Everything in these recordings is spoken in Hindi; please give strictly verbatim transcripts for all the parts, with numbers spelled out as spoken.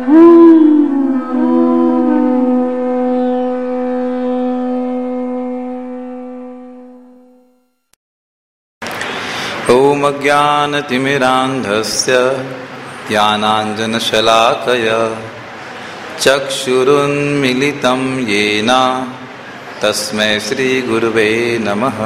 ओम अज्ञानतिमिरान्धस्य ज्ञानाञ्जनशलाकया चक्षुरुन्मीलितं येन तस्मै श्रीगुरुवे नमः।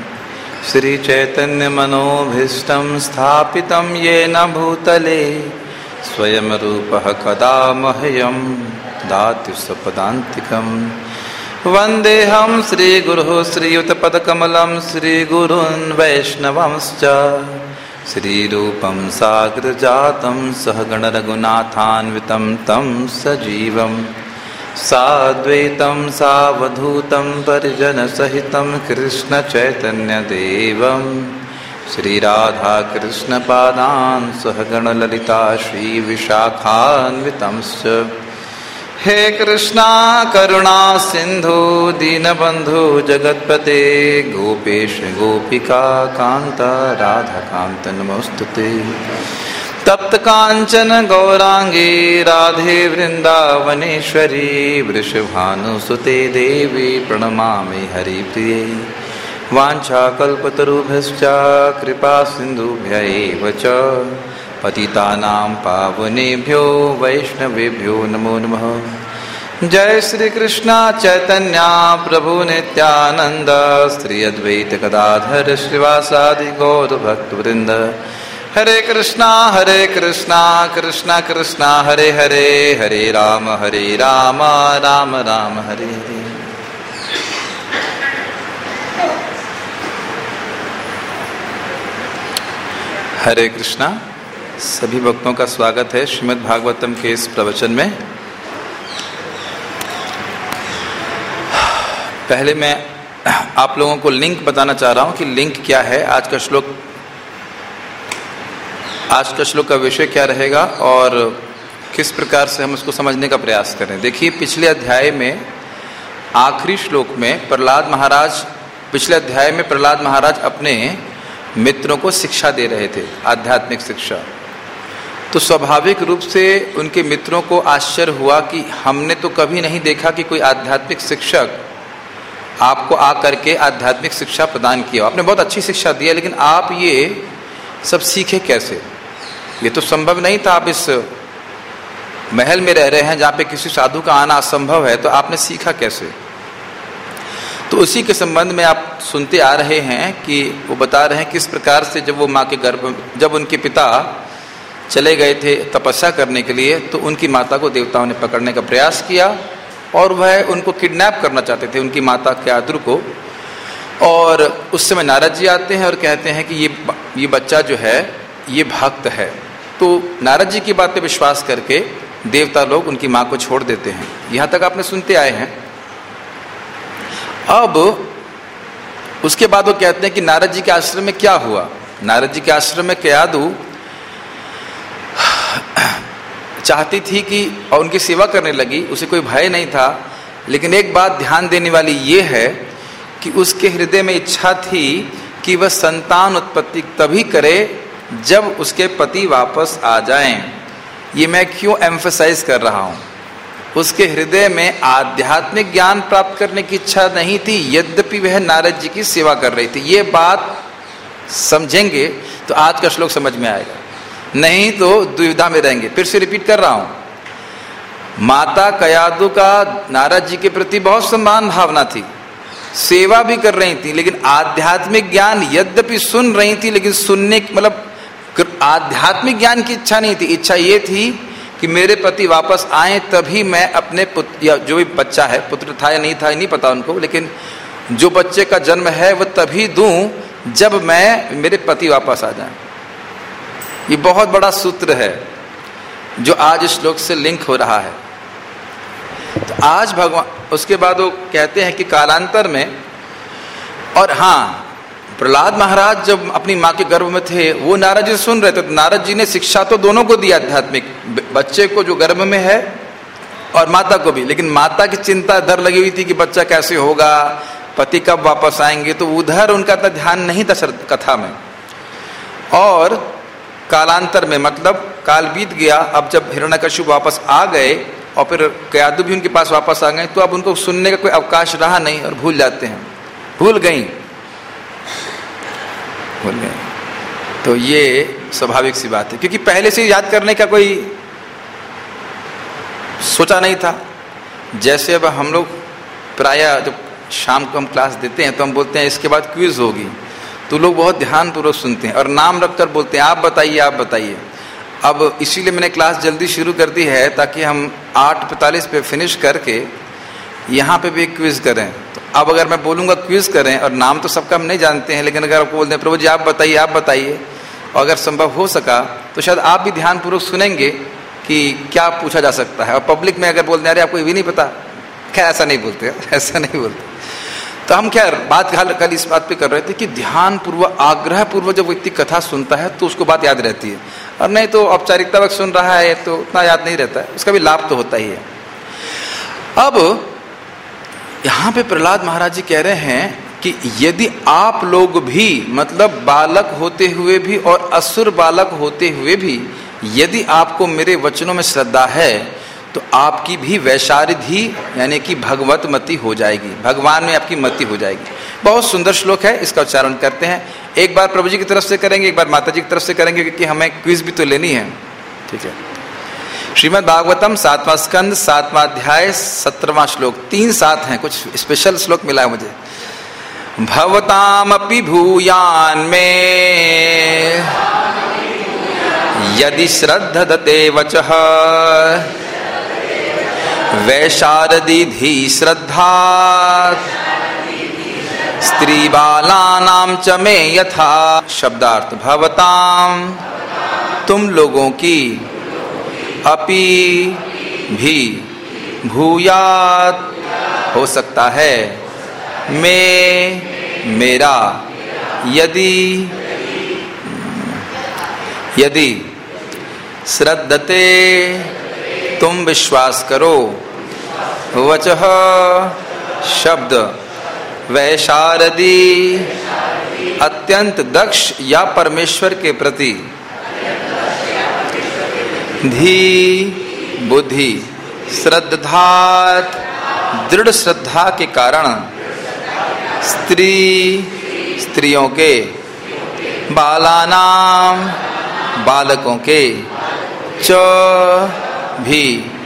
श्रीचैतन्यमनोभीष्टं स्थापितं येन भूतले स्वयं रूपः कदा मह्यं ददाति स्वपदान्तिकम्। वन्देऽहं श्रीगुरुः श्रीयुतपदकमलं श्रीगुरून् वैष्णवंश्च श्रीरूपं साग्रजातं सहगणरघुनाथान्वितं तं सजीवं साद्वैतं सावधूतं परिजनसहितं कृष्णचैतन्यदेवं श्रीराधाकृष्णपादान् सहगणललिता श्रीविशाखान्वितंश्च। हे कृष्णा करुणा सिंधु दीनबंधु जगत्पते गोपेश गोपिका कांत राधा कांत नमोस्तुते। तप्त कांचन गौरांगी राधे वृंदावनेश्वरी वृषभानुसुते देवी प्रणमामि हरिप्रिये। वाञ्छाकल्पतरुभ्यश्च कृपा सिन्धुभ्यैव च पतितानां पावनेभ्यो वैष्णवेभ्यो नमो नमः। जय श्री कृष्ण चैतन्य प्रभु नित्यानंद श्री अद्वैत गदाधर श्रीवासादि गौर भक्तवृंद। हरे कृष्णा हरे कृष्णा कृष्णा कृष्णा हरे हरे हरे राम हरे राम राम राम हरे हरे। हरे कृष्णा। सभी भक्तों का स्वागत है श्रीमद् भागवतम के इस प्रवचन में। पहले मैं आप लोगों को लिंक बताना चाह रहा हूं कि लिंक क्या है, आज का श्लोक आज का श्लोक का विषय क्या रहेगा और किस प्रकार से हम उसको समझने का प्रयास करें। देखिए, पिछले अध्याय में आखिरी श्लोक में प्रहलाद महाराज पिछले अध्याय में प्रहलाद महाराज अपने मित्रों को शिक्षा दे रहे थे, आध्यात्मिक शिक्षा। तो स्वाभाविक रूप से उनके मित्रों को आश्चर्य हुआ कि हमने तो कभी नहीं देखा कि कोई आध्यात्मिक शिक्षक आपको आकर के आध्यात्मिक शिक्षा प्रदान किया। आपने बहुत अच्छी शिक्षा दी है, लेकिन आप ये सब सीखे कैसे? ये तो संभव नहीं था। आप इस महल में रह रहे हैं जहाँ पे किसी साधु का आना असंभव है, तो आपने सीखा कैसे? तो उसी के संबंध में आप सुनते आ रहे हैं कि वो बता रहे हैं किस प्रकार से जब वो माँ के गर्भ जब उनके पिता चले गए थे तपस्या करने के लिए, तो उनकी माता को देवताओं ने पकड़ने का प्रयास किया और वह उनको किडनैप करना चाहते थे, उनकी माता के आदर को। और उस समय नारद जी आते हैं और कहते हैं कि ये ये बच्चा जो है ये भक्त है। तो नारद जी की बात पे विश्वास करके देवता लोग उनकी माँ को छोड़ देते हैं। यहाँ तक आपने सुनते आए हैं। अब उसके बाद वो कहते हैं कि नारद जी के आश्रम में क्या हुआ। नारद जी के आश्रम में कयादु चाहती थी कि और उनकी सेवा करने लगी, उसे कोई भय नहीं था। लेकिन एक बात ध्यान देने वाली ये है कि उसके हृदय में इच्छा थी कि वह संतान उत्पत्ति तभी करे जब उसके पति वापस आ जाएं। ये मैं क्यों एम्फसाइज कर रहा हूँ? उसके हृदय में आध्यात्मिक ज्ञान प्राप्त करने की इच्छा नहीं थी, यद्यपि वह नारद जी की सेवा कर रही थी। ये बात समझेंगे तो आज का श्लोक समझ में आएगा, नहीं तो दुविधा में रहेंगे। फिर से रिपीट कर रहा हूं, माता कयादु का नारद जी के प्रति बहुत सम्मान भावना थी, सेवा भी कर रही थी, लेकिन आध्यात्मिक ज्ञान यद्यपि सुन रही थी, लेकिन सुनने मतलब आध्यात्मिक ज्ञान की इच्छा नहीं थी। इच्छा ये थी कि मेरे पति वापस आए तभी मैं अपने पुत्र या जो भी बच्चा है, पुत्र था या नहीं था नहीं पता उनको, लेकिन जो बच्चे का जन्म है वह तभी दूं जब मैं मेरे पति वापस आ जाए। ये बहुत बड़ा सूत्र है जो आज इस श्लोक से लिंक हो रहा है। तो आज भगवान उसके बाद वो कहते हैं कि कालांतर में, और हाँ, प्रहलाद महाराज जब अपनी माँ के गर्भ में थे वो नारद जी सुन रहे थे। तो नारद जी ने शिक्षा तो दोनों को दी, आध्यात्मिक, बच्चे को जो गर्भ में है और माता को भी। लेकिन माता की चिंता डर लगी हुई थी कि बच्चा कैसे होगा, पति कब वापस आएंगे, तो उधर उनका तो ध्यान नहीं था कथा में। और कालांतर में मतलब काल बीत गया, अब जब हिरण्यकशिपु वापस आ गए और फिर कयादु भी उनके पास वापस आ गए, तो अब उनको सुनने का कोई अवकाश रहा नहीं और भूल जाते हैं, भूल गई भूल गए। तो ये स्वाभाविक सी बात है, क्योंकि पहले से याद करने का कोई सोचा नहीं था। जैसे अब हम लोग प्रायः जब शाम को हम क्लास देते हैं तो हम बोलते हैं इसके बाद क्विज होगी, तो लोग बहुत ध्यानपूर्वक सुनते हैं और नाम रखकर बोलते हैं आप बताइए आप बताइए। अब इसीलिए मैंने क्लास जल्दी शुरू कर दी है ताकि हम आठ पैंतालीस पे फिनिश करके यहाँ पे भी एक क्विज करें। तो अब अगर मैं बोलूँगा क्विज करें, और नाम तो सबका हम नहीं जानते हैं, लेकिन अगर आपको बोलते हैं प्रभु जी आप बताइए आप बताइए, और अगर संभव हो सका तो शायद आप भी ध्यानपूर्वक सुनेंगे कि क्या पूछा जा सकता है। और पब्लिक में अगर बोलते हैं अरे आपको ये भी नहीं पता, खैर ऐसा नहीं बोलते ऐसा नहीं बोलते। तो हम क्या बात कल इस बात पे कर रहे थे कि ध्यानपूर्वक आग्रह पूर्वक जब व्यक्ति कथा सुनता है तो उसको बात याद रहती है, और नहीं तो औपचारिकता वक्त सुन रहा है तो उतना याद नहीं रहता है, उसका भी लाभ तो होता ही है। अब यहाँ पे प्रहलाद महाराज जी कह रहे हैं कि यदि आप लोग भी, मतलब बालक होते हुए भी और असुर बालक होते हुए भी, यदि आपको मेरे वचनों में श्रद्धा है तो आपकी भी वैशारिधि यानी कि भगवत मति हो जाएगी, भगवान में आपकी मति हो जाएगी। बहुत सुंदर श्लोक है, इसका उच्चारण करते हैं। एक बार प्रभु जी की तरफ से करेंगे, एक बार माता जी की तरफ से करेंगे, क्योंकि हमें क्विज भी तो लेनी है। ठीक है। श्रीमद् भागवतम सातवां स्कंद सातवां अध्याय सत्रहवां श्लोक, तीन सात हैं, कुछ स्पेशल श्लोक मिला है मुझे। भवतामपि भूयान में यदि श्रद्धते वचः वैशारदीधि श्रद्धा स्त्री बालानां च मे यथा। शब्दार्थ भवताम तुम लोगों की, अपि भी, भूयात हो सकता है, मैं मेरा, यदि यदि श्रद्धते तुम विश्वास करो, वचः शब्द, वैशारदी अत्यंत दक्ष या परमेश्वर के प्रति, धी बुद्धि, श्रद्धात दृढ़ श्रद्धा के कारण, स्त्री स्त्रियों के, बालानाम बालकों के, च भी,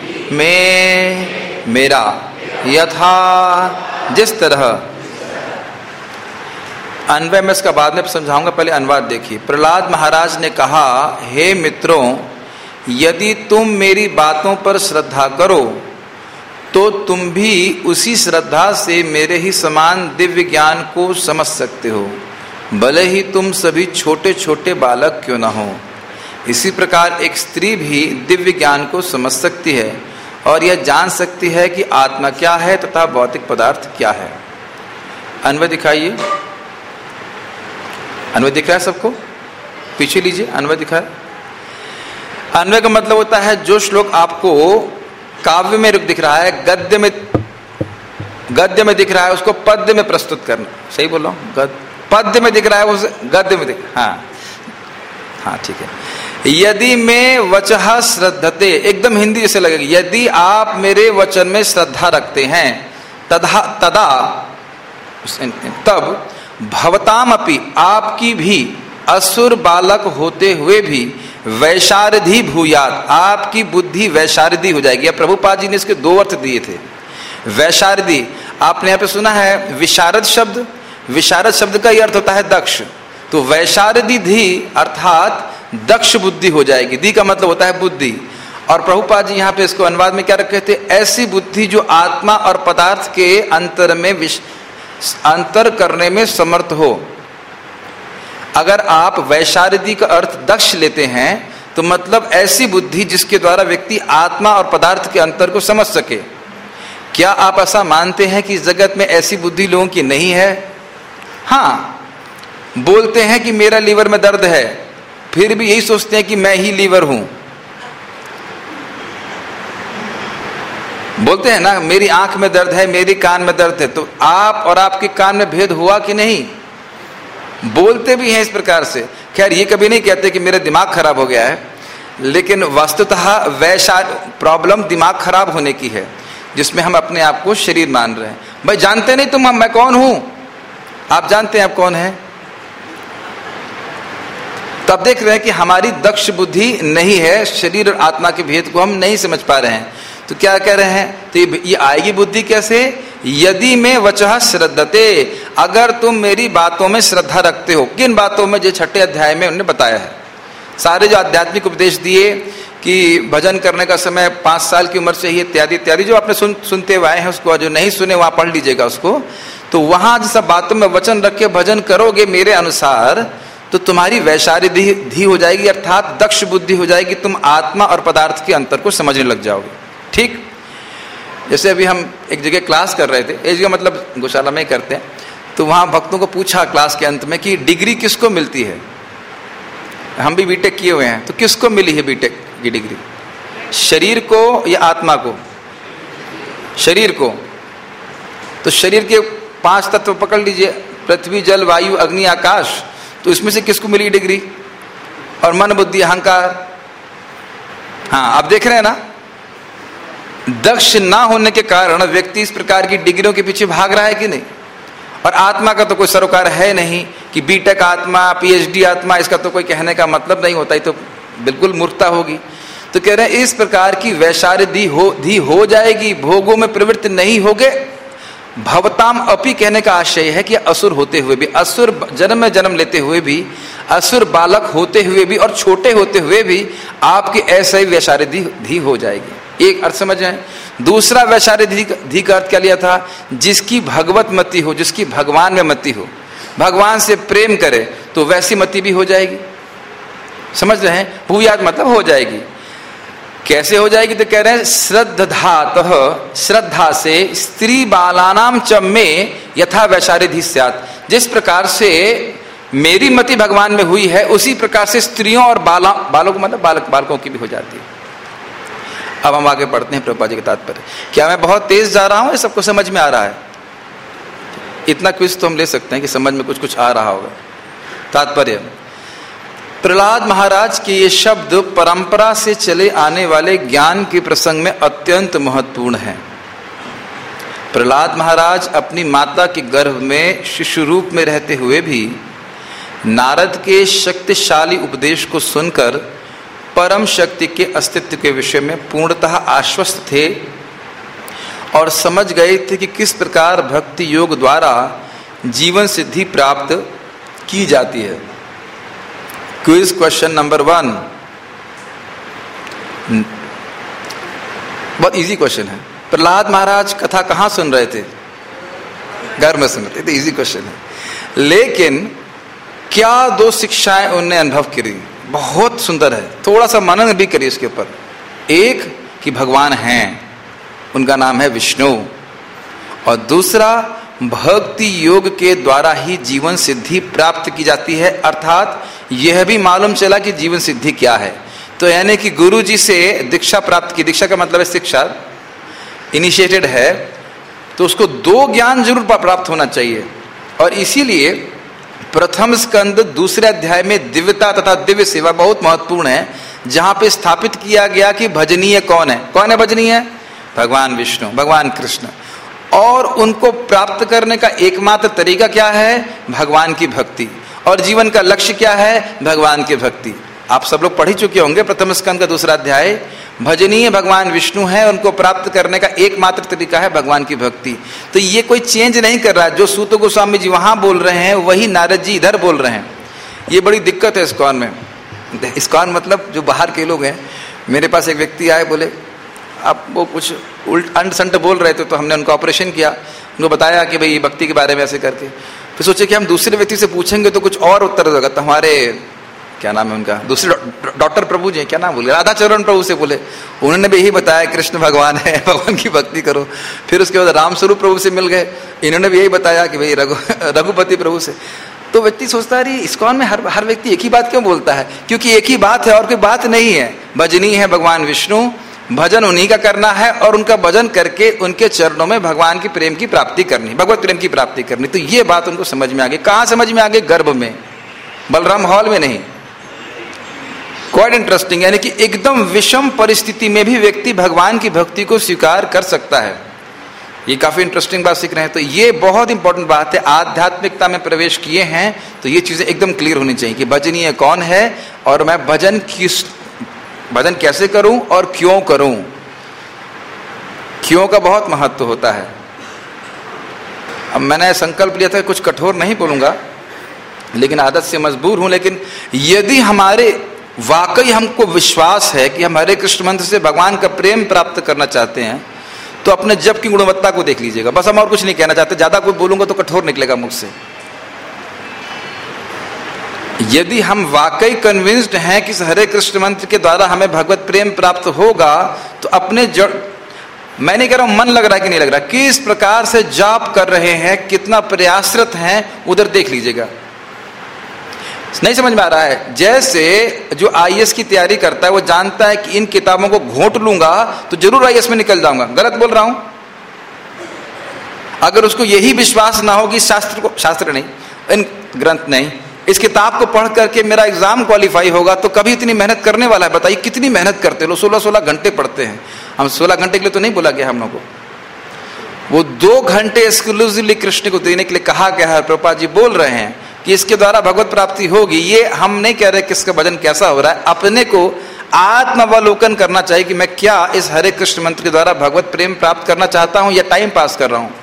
मैं मेरा, यथा जिस तरह। अन्वय में इसका बाद में समझाऊंगा, पहले अनुवाद देखिए। प्रहलाद महाराज ने कहा, हे मित्रों, यदि तुम मेरी बातों पर श्रद्धा करो तो तुम भी उसी श्रद्धा से मेरे ही समान दिव्य ज्ञान को समझ सकते हो, भले ही तुम सभी छोटे छोटे बालक क्यों न हो। इसी प्रकार एक स्त्री भी दिव्य ज्ञान को समझ सकती है और यह जान सकती है कि आत्मा क्या है तथा भौतिक पदार्थ क्या है। अन्वय दिखाइए। अन्वय दिख रहा है सबको? पीछे लीजिए, अन्वय दिखा है। अन्वय का मतलब होता है जो श्लोक आपको काव्य में दिख रहा है, गद्य में गद्य में दिख रहा है, उसको पद्य में प्रस्तुत करना। सही बोल रहा हूँ? गद्य पद्य में दिख रहा है, उसे गद्य में दिख, हाँ हाँ ठीक है। यदि मैं वचः श्रद्धते, एकदम हिंदी जैसे लगेगी, यदि आप मेरे वचन में श्रद्धा रखते हैं, तदा तदा तब भवताम अपि, आपकी भी, असुर बालक होते हुए भी, वैशारधि भूयात, आपकी बुद्धि वैशारधि हो जाएगी। प्रभुपाद जी ने इसके दो अर्थ दिए थे। वैशारधि आपने यहाँ पे सुना है विशारद शब्द, विशारद शब्द का ही अर्थ होता है दक्ष, तो वैशारधि धी अर्थात दक्ष बुद्धि हो जाएगी। दी का मतलब होता है बुद्धि। और प्रभुपाद जी यहाँ पे इसको अनुवाद में क्या रखे थे? ऐसी बुद्धि जो आत्मा और पदार्थ के अंतर में अंतर करने में समर्थ हो। अगर आप वैशारदी का अर्थ दक्ष लेते हैं तो मतलब ऐसी बुद्धि जिसके द्वारा व्यक्ति आत्मा और पदार्थ के अंतर को समझ सके। क्या आप ऐसा मानते हैं कि जगत में ऐसी बुद्धि लोगों की नहीं है? हाँ, बोलते हैं कि मेरा लीवर में दर्द है, फिर भी यही सोचते हैं कि मैं ही लीवर हूं। बोलते हैं ना, मेरी आंख में दर्द है, मेरी कान में दर्द है, तो आप और आपके कान में भेद हुआ कि नहीं? बोलते भी हैं इस प्रकार से। खैर ये कभी नहीं कहते कि मेरा दिमाग खराब हो गया है, लेकिन वस्तुतः वैसा प्रॉब्लम दिमाग खराब होने की है, जिसमें हम अपने आप को शरीर मान रहे हैं। भाई जानते नहीं तुम, मैं कौन हूं? आप जानते हैं आप कौन हैं? तब देख रहे हैं कि हमारी दक्ष बुद्धि नहीं है, शरीर और आत्मा के भेद को हम नहीं समझ पा रहे हैं। तो क्या कह रहे हैं? तो ये, ये आएगी बुद्धि कैसे? यदि में वचः श्रद्धते, अगर तुम मेरी बातों में श्रद्धा रखते हो। किन बातों में? जो छठे अध्याय में उन्होंने बताया है। सारे जो आध्यात्मिक उपदेश दिए कि भजन करने का समय पांच साल की उम्र चाहिए, इत्यादि इत्यादि, जो आपने सुन सुनते हुए आए हैं उसको, जो नहीं सुने वहां पढ़ लीजिएगा उसको। तो वहां जो सब बातों में वचन रख के भजन करोगे मेरे अनुसार, तो तुम्हारी वैशारिधि हो जाएगी, अर्थात दक्ष बुद्धि हो जाएगी। तुम आत्मा और पदार्थ के अंतर को समझने लग जाओगे। ठीक जैसे अभी हम एक जगह क्लास कर रहे थे, एक जगह मतलब गौशाला में ही करते हैं, तो वहां भक्तों को पूछा क्लास के अंत में कि डिग्री किसको मिलती है? हम भी बीटेक किए हुए हैं, तो किसको मिली है बीटेक की डिग्री? शरीर को या आत्मा को? शरीर को। तो शरीर के पांच तत्व पकड़ लीजिए, पृथ्वी, जल, वायु, अग्नि, आकाश। तो इसमें से किसको मिली डिग्री? और मन, बुद्धि, अहंकार। हाँ, आप देख रहे हैं ना, दक्ष ना होने के कारण व्यक्ति इस प्रकार की डिग्रियों के पीछे भाग रहा है कि नहीं। और आत्मा का तो कोई सरोकार है नहीं कि बीटेक आत्मा, पीएचडी आत्मा, इसका तो कोई कहने का मतलब नहीं होता, ये तो बिल्कुल मूर्खता होगी। तो कह रहे हैं इस प्रकार की वैशारिधि हो धी हो जाएगी, भोगों में प्रवृत्त नहीं होगे। भवताम अपि कहने का आशय है कि असुर होते हुए भी, असुर जन्म में जन्म लेते हुए भी, असुर बालक होते हुए भी और छोटे होते हुए भी आपकी ऐसा ही वैशारिधि हो जाएगी। एक अर्थ समझ आए। दूसरा वैशारिधि का अर्थ क्या लिया था? जिसकी भगवत मति हो, जिसकी भगवान में मति हो, भगवान से प्रेम करे, तो वैसी मति भी हो जाएगी। समझ रहे हैं? भूयाद मतलब हो जाएगी। कैसे हो जाएगी? तो कह रहे हैं श्रद्धातः, श्रद्धा से स्त्री बालानाम च में यथा वैशारिधि स्यात्। जिस प्रकार से मेरी मति भगवान में हुई है, उसी प्रकार से स्त्रियों और बाला बालकों मतलब बालक बालकों की भी हो जाती है। अब हम आगे पढ़ते हैं प्रभुपाद जी के तात्पर्य। क्या मैं बहुत तेज जा रहा हूं? ये सबको समझ में आ रहा है? इतना क्विज तो हम ले सकते हैं कि समझ में कुछ कुछ आ रहा होगा। तात्पर्य, प्रहलाद महाराज के ये शब्द परंपरा से चले आने वाले ज्ञान के प्रसंग में अत्यंत महत्वपूर्ण है। प्रहलाद महाराज अपनी माता के गर्भ में शिशु रूप में रहते हुए भी नारद के शक्तिशाली उपदेश को सुनकर परम शक्ति के अस्तित्व के विषय में पूर्णतः आश्वस्त थे और समझ गए थे कि किस प्रकार भक्ति योग द्वारा जीवन सिद्धि प्राप्त की जाती है। क्विज क्वेश्चन नंबर वन, बहुत इजी क्वेश्चन है। प्रहलाद महाराज कथा कहाँ सुन रहे थे? घर में सुन रहे थे। इजी क्वेश्चन है, लेकिन क्या दो शिक्षाएं उन्हें अनुभव करी? बहुत सुंदर है, थोड़ा सा मनन भी करिए इसके ऊपर। एक कि भगवान हैं, उनका नाम है विष्णु, और दूसरा भक्ति योग के द्वारा ही जीवन सिद्धि प्राप्त की जाती है। अर्थात यह भी मालूम चला कि जीवन सिद्धि क्या है। तो यानी कि गुरु जी से दीक्षा प्राप्त की, दीक्षा का मतलब है शिक्षा, इनिशिएटेड है, तो उसको दो ज्ञान जरूर प्राप्त होना चाहिए। और इसीलिए प्रथम स्कंद दूसरे अध्याय में दिव्यता तथा दिव्य सेवा बहुत महत्वपूर्ण है, जहां पे स्थापित किया गया कि भजनीय कौन है। कौन है भजनीय? भगवान विष्णु, भगवान कृष्ण। और उनको प्राप्त करने का एकमात्र तरीका क्या है? भगवान की भक्ति। और जीवन का लक्ष्य क्या है? भगवान की भक्ति। आप सब लोग पढ़ ही चुके होंगे प्रथम स्कंद का दूसरा अध्याय। भजनीय भगवान विष्णु है, उनको प्राप्त करने का एकमात्र तरीका है भगवान की भक्ति। तो ये कोई चेंज नहीं कर रहा है। जो सूत गोस्वामी जी वहां बोल रहे हैं वही नारद जी इधर बोल रहे हैं। ये बड़ी दिक्कत है इस्कॉन में। इस्कॉन मतलब जो बाहर के लोग हैं। मेरे पास एक व्यक्ति आए, बोले आप वो कुछ उल्ट अंट संट बोल रहे थे, तो हमने उनको ऑपरेशन किया, उनको बताया कि भाई भक्ति के बारे में ऐसे करके। फिर सोचे कि हम दूसरे व्यक्ति से पूछेंगे तो कुछ और उत्तर देगा। तो हमारे क्या नाम है उनका, दूसरे डॉक्टर प्रभु जी क्या नाम बोले, राधा चरण प्रभु से बोले, उन्होंने भी यही बताया कृष्ण भगवान है, भगवान की भक्ति करो। फिर उसके बाद राम स्वरूप प्रभु से मिल गए, इन्होंने भी यही बताया कि भाई रघु रघुपति प्रभु से। तो व्यक्ति सोचता है इस्कॉन में हर हर व्यक्ति एक ही बात क्यों बोलता है? क्योंकि एक ही बात है और कोई बात नहीं है। भजनी है भगवान विष्णु, भजन उन्हीं का करना है और उनका भजन करके उनके चरणों में भगवान की प्रेम की प्राप्ति करनी, भगवत प्रेम की प्राप्ति करनी। तो ये बात उनको समझ में आ गई। कहाँ समझ में आ गई? गर्भ में, बलराम हॉल में नहीं। क्वाइट इंटरेस्टिंग, यानी कि एकदम विषम परिस्थिति में भी व्यक्ति भगवान की भक्ति को स्वीकार कर सकता है। ये काफी इंटरेस्टिंग बात सीख रहे हैं। तो ये बहुत इंपॉर्टेंट बात है। आध्यात्मिकता में प्रवेश किए हैं तो ये चीजें एकदम क्लियर होनी चाहिए कि भजनीय कौन है और मैं भजन किस भजन कैसे करूं और क्यों करूं। क्यों का बहुत महत्व होता है। अब मैंने संकल्प लिया था कुछ कठोर नहीं बोलूंगा, लेकिन आदत से मजबूर हूं। लेकिन यदि हमारे वाकई हमको विश्वास है कि हम हरे कृष्ण मंत्र से भगवान का प्रेम प्राप्त करना चाहते हैं, तो अपने जप की गुणवत्ता को देख लीजिएगा। बस हम और कुछ नहीं कहना चाहते, ज्यादा कोई बोलूंगा तो कठोर निकलेगा मुख से। यदि हम वाकई कन्विंस्ड हैं कि इस हरे कृष्ण मंत्र के द्वारा हमें भगवत प्रेम प्राप्त होगा, तो अपने जड़, मैं नहीं कह रहा हूं मन लग रहा है कि नहीं लग रहा, किस प्रकार से जाप कर रहे हैं, कितना प्रयासरत हैं, उधर देख लीजिएगा। नहीं समझ में आ रहा है? जैसे जो आई ए एस की तैयारी करता है वो जानता है कि इन किताबों को घोंट लूंगा तो जरूर आई ए एस में निकल जाऊंगा। गलत बोल रहा हूं? अगर उसको यही विश्वास ना हो कि शास्त्र को, शास्त्र नहीं, इन ग्रंथ नहीं, इस किताब को पढ़ करके मेरा एग्जाम क्वालिफाई होगा, तो कभी इतनी मेहनत करने वाला है? बताइए कितनी मेहनत करते लोग, सोलह सोलह घंटे पढ़ते हैं। हम सोलह घंटे के लिए तो नहीं बोला गया हम लोग को, वो दो घंटे एक्सक्लूसिवली कृष्ण को देने के लिए कहा गया है। प्रभुपाद जी बोल रहे हैं कि इसके द्वारा भगवत प्राप्ति होगी। ये हम नहीं कह रहे किसका भजन कैसा हो रहा है, अपने को आत्मावलोकन करना चाहिए कि मैं क्या इस हरे कृष्ण मंत्र के द्वारा भगवत प्रेम प्राप्त करना चाहता हूं या टाइम पास कर रहा हूं।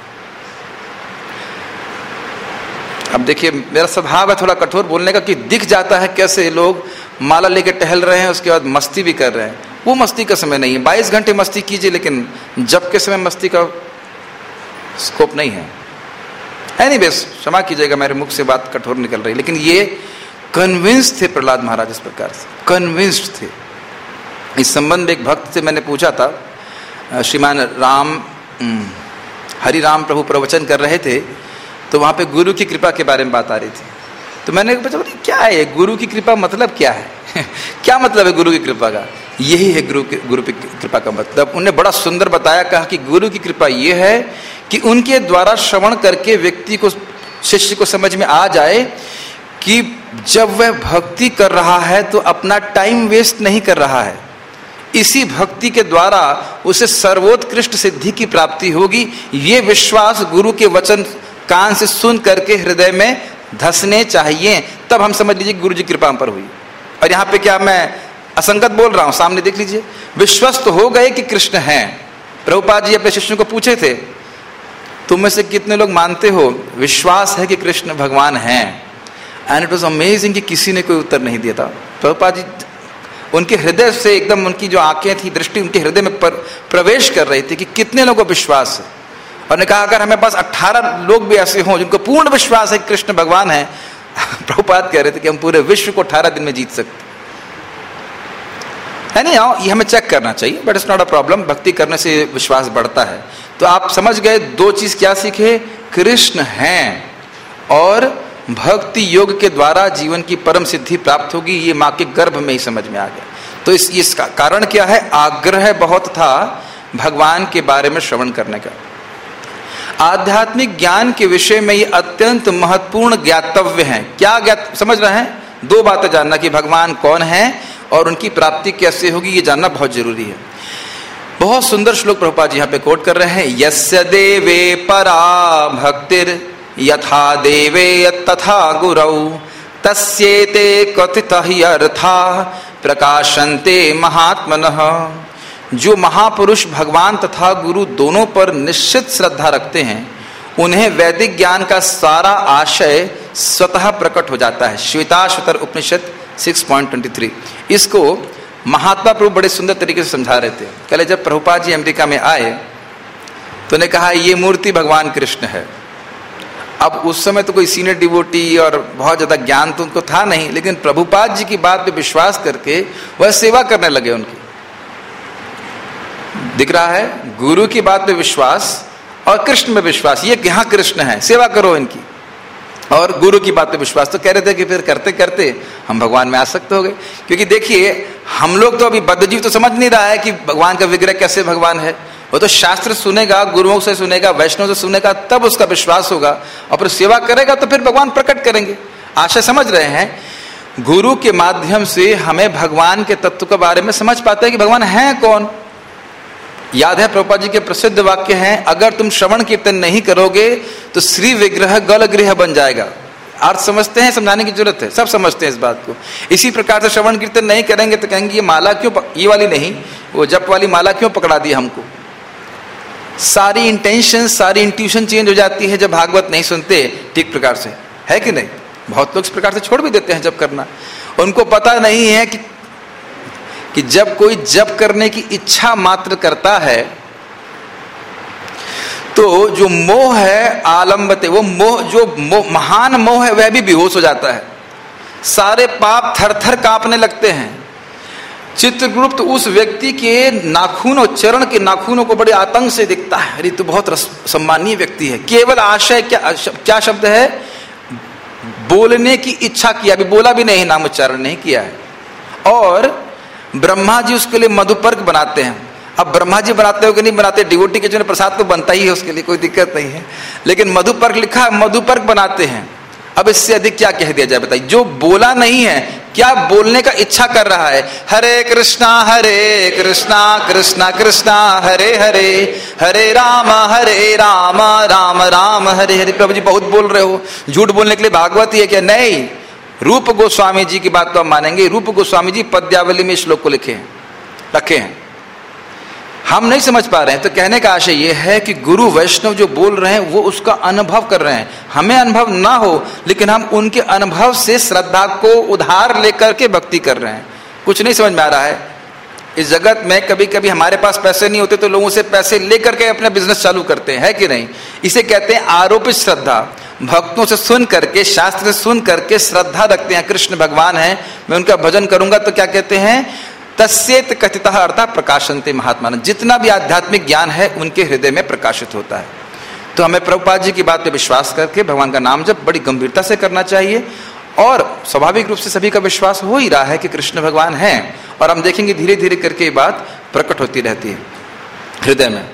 अब देखिए मेरा स्वभाव है थोड़ा कठोर बोलने का, कि दिख जाता है कैसे लोग माला लेके टहल रहे हैं, उसके बाद मस्ती भी कर रहे हैं। वो मस्ती का समय नहीं है। बाईस घंटे मस्ती कीजिए, लेकिन जब के समय मस्ती का स्कोप नहीं है। एनीवेज, क्षमा कीजिएगा मेरे मुख से बात कठोर निकल रही, लेकिन ये कन्विंस्ड थे प्रहलाद महाराज, इस प्रकार से कन्विंस्ड थे। इस संबंध में एक भक्त से मैंने पूछा था, श्रीमान राम हरि राम प्रभु प्रवचन कर रहे थे, तो वहां पे गुरु की कृपा के बारे में बात आ रही थी। तो मैंने पूछा क्या है गुरु की कृपा, मतलब क्या है? क्या मतलब है गुरु की कृपा का? यही है गुरु की गुरु की कृपा का मतलब। उन्हें बड़ा सुंदर बताया, कहा कि गुरु की कृपा ये है कि उनके द्वारा श्रवण करके व्यक्ति को, शिष्य को समझ में आ जाए कि जब वह भक्ति कर रहा है तो अपना टाइम वेस्ट नहीं कर रहा है, इसी भक्ति के द्वारा उसे सर्वोत्कृष्ट सिद्धि की प्राप्ति होगी। ये विश्वास गुरु के वचन कान से सुन करके हृदय में धसने चाहिए, तब हम समझ लीजिए गुरु जी कृपा हम पर हुई। और यहाँ पे क्या मैं असंगत बोल रहा हूं? सामने देख लीजिए, विश्वस्त हो गए कि कृष्ण हैं। प्रभुपाद जी अपने शिष्यों को पूछे थे, तुम में से कितने लोग मानते हो, विश्वास है कि कृष्ण भगवान हैं? एंड इट वॉज अमेजिंग कि किसी ने कोई उत्तर नहीं दिया था। प्रभुपाद जी उनके हृदय से एकदम, उनकी जो आंखें थी, दृष्टि उनके हृदय में पर, प्रवेश कर रही थी कि कितने लोगों को विश्वास है। और ने कहा अगर हमें पास अठारह लोग भी ऐसे हों जिनको पूर्ण विश्वास है कि कृष्ण भगवान है, प्रभुपाद कह रहे थे कि हम पूरे विश्व को अठारह दिन में जीत सकते है। नहीं आओ, ये हमें चेक करना चाहिए, but it's not a problem. भक्ति करने से विश्वास बढ़ता है। तो आप समझ गए दो चीज क्या सीखे? कृष्ण हैं और भक्ति योग के द्वारा जीवन की परम सिद्धि प्राप्त होगी। ये माँ के गर्भ में ही समझ में आ गया। तो इस इसका कारण क्या है? आग्रह बहुत था भगवान के बारे में श्रवण करने का। आध्यात्मिक ज्ञान के विषय में ये अत्यंत महत्वपूर्ण ज्ञातव्य है। क्या ज्ञात समझ रहे हैं? दो बातें जानना, कि भगवान कौन है और उनकी प्राप्ति कैसे होगी, ये जानना बहुत जरूरी है। बहुत सुंदर श्लोक प्रभुपाद जी यहाँ पे कोट कर रहे हैं, यस्य देवे परा भक्तिर यथा देवे तथा गुरौ तस्येते कथितः अर्था प्रकाशन्ते महात्मनः। जो महापुरुष भगवान तथा गुरु दोनों पर निश्चित श्रद्धा रखते हैं, उन्हें वैदिक ज्ञान का सारा आशय स्वतः प्रकट हो जाता है। श्वेताश्वतर उपनिषद छह पॉइंट दो तीन। इसको महात्मा प्रभु बड़े सुंदर तरीके से समझा रहे थे। कल जब प्रभुपाद जी अमेरिका में आए तो उन्हें कहा ये मूर्ति भगवान कृष्ण है। अब उस समय तो कोई सीनियर डिवोटी और बहुत ज्यादा ज्ञान तो उनको था नहीं, लेकिन प्रभुपाद जी की बात पे विश्वास करके वह सेवा करने लगे उनकी। दिख रहा है गुरु की बात पे विश्वास और कृष्ण में विश्वास, ये यहाँ कृष्ण है, सेवा करो इनकी, और गुरु की बात पे विश्वास। तो कह रहे थे कि फिर करते करते हम भगवान में आसक्त हो गए। क्योंकि देखिए हम लोग तो अभी बद्धजीव तो समझ नहीं रहा है कि भगवान का विग्रह कैसे भगवान है। वो तो शास्त्र सुनेगा, गुरुओं से सुनेगा, वैष्णव से सुनेगा, तब उसका विश्वास होगा, और फिर सेवा करेगा तो फिर भगवान प्रकट करेंगे। आशा समझ रहे हैं? गुरु के माध्यम से हमें भगवान के तत्व के बारे में समझ पाते हैं कि भगवान है कौन। याद है प्रभुपाद जी के प्रसिद्ध वाक्य हैं, अगर तुम श्रवण कीर्तन नहीं करोगे तो श्री विग्रह गल गृह बन जाएगा। अर्थ समझते हैं, समझाने की जरूरत है, सब समझते हैं इस बात को। इसी प्रकार से श्रवण कीर्तन नहीं करेंगे तो कहेंगे ये माला क्यों, ये वाली नहीं, वो जप वाली माला क्यों पकड़ा दी हमको। सारी इंटेंशन, सारी इंट्यूशन चेंज हो जाती है जब भागवत नहीं सुनते ठीक प्रकार से, है कि नहीं। बहुत लोग इस प्रकार से छोड़ भी देते हैं जप करना। उनको पता नहीं है कि कि जब कोई जप करने की इच्छा मात्र करता है तो जो मोह है आलम्बते, वो मोह जो मोह, महान मोह है वह भी बेहोश हो जाता है। सारे पाप थर थर कांपने लगते हैं। चित्रगुप्त उस व्यक्ति के नाखूनों, चरण के नाखूनों को बड़े आतंक से दिखता है, अरे तो बहुत सम्मानीय व्यक्ति है। केवल आशय क्या क्या शब्द है, बोलने की इच्छा किया, अभी बोला भी नहीं, नाम उच्चारण नहीं किया है। और ब्रह्मा जी उसके लिए मधुपर्क बनाते हैं। अब ब्रह्मा जी बनाते हो कि नहीं बनाते, डिवोटी के जो प्रसाद तो बनता ही है, उसके लिए कोई दिक्कत नहीं है, लेकिन मधुपर्क लिखा है, मधुपर्क बनाते हैं। अब इससे अधिक क्या कह दिया जाए बताइए। जो बोला नहीं है, क्या बोलने का इच्छा कर रहा है, हरे कृष्णा हरे कृष्णा कृष्णा कृष्णा हरे हरे, हरे राम हरे राम राम राम हरे हरे। प्रभु जी बहुत बोल रहे हो, झूठ बोलने के लिए भागवत ही है क्या? नहीं, रूप गोस्वामी जी की बात तो हम मानेंगे। रूप गोस्वामी जी पद्यावली में श्लोक को लिखे हैं, रखे हैं, हम नहीं समझ पा रहे हैं। तो कहने का आशय यह है कि गुरु वैष्णव जो बोल रहे हैं वो उसका अनुभव कर रहे हैं। हमें अनुभव ना हो, लेकिन हम उनके अनुभव से श्रद्धा को उधार लेकर के भक्ति कर रहे हैं। कुछ नहीं समझ में आ रहा है। इस जगत में कभी कभी हमारे पास पैसे नहीं होते तो लोगों से पैसे लेकर के अपना बिजनेस चालू करते हैं, है कि नहीं। इसे कहते हैं आरोपित श्रद्धा। भक्तों से सुन करके, शास्त्र से सुन करके श्रद्धा रखते हैं, कृष्ण भगवान है, मैं उनका भजन करूंगा। तो क्या कहते हैं, तस्येत कथितः अर्थात प्रकाशन्ते महात्मानः। जितना भी आध्यात्मिक ज्ञान है उनके हृदय में प्रकाशित होता है। तो हमें प्रभुपाद जी की बात पे विश्वास करके भगवान का नाम जप बड़ी गंभीरता से करना चाहिए। और स्वाभाविक रूप से सभी का विश्वास हो ही रहा है कि कृष्ण भगवान हैं, और हम देखेंगे धीरे धीरे करके ये बात प्रकट होती रहती है हृदय में।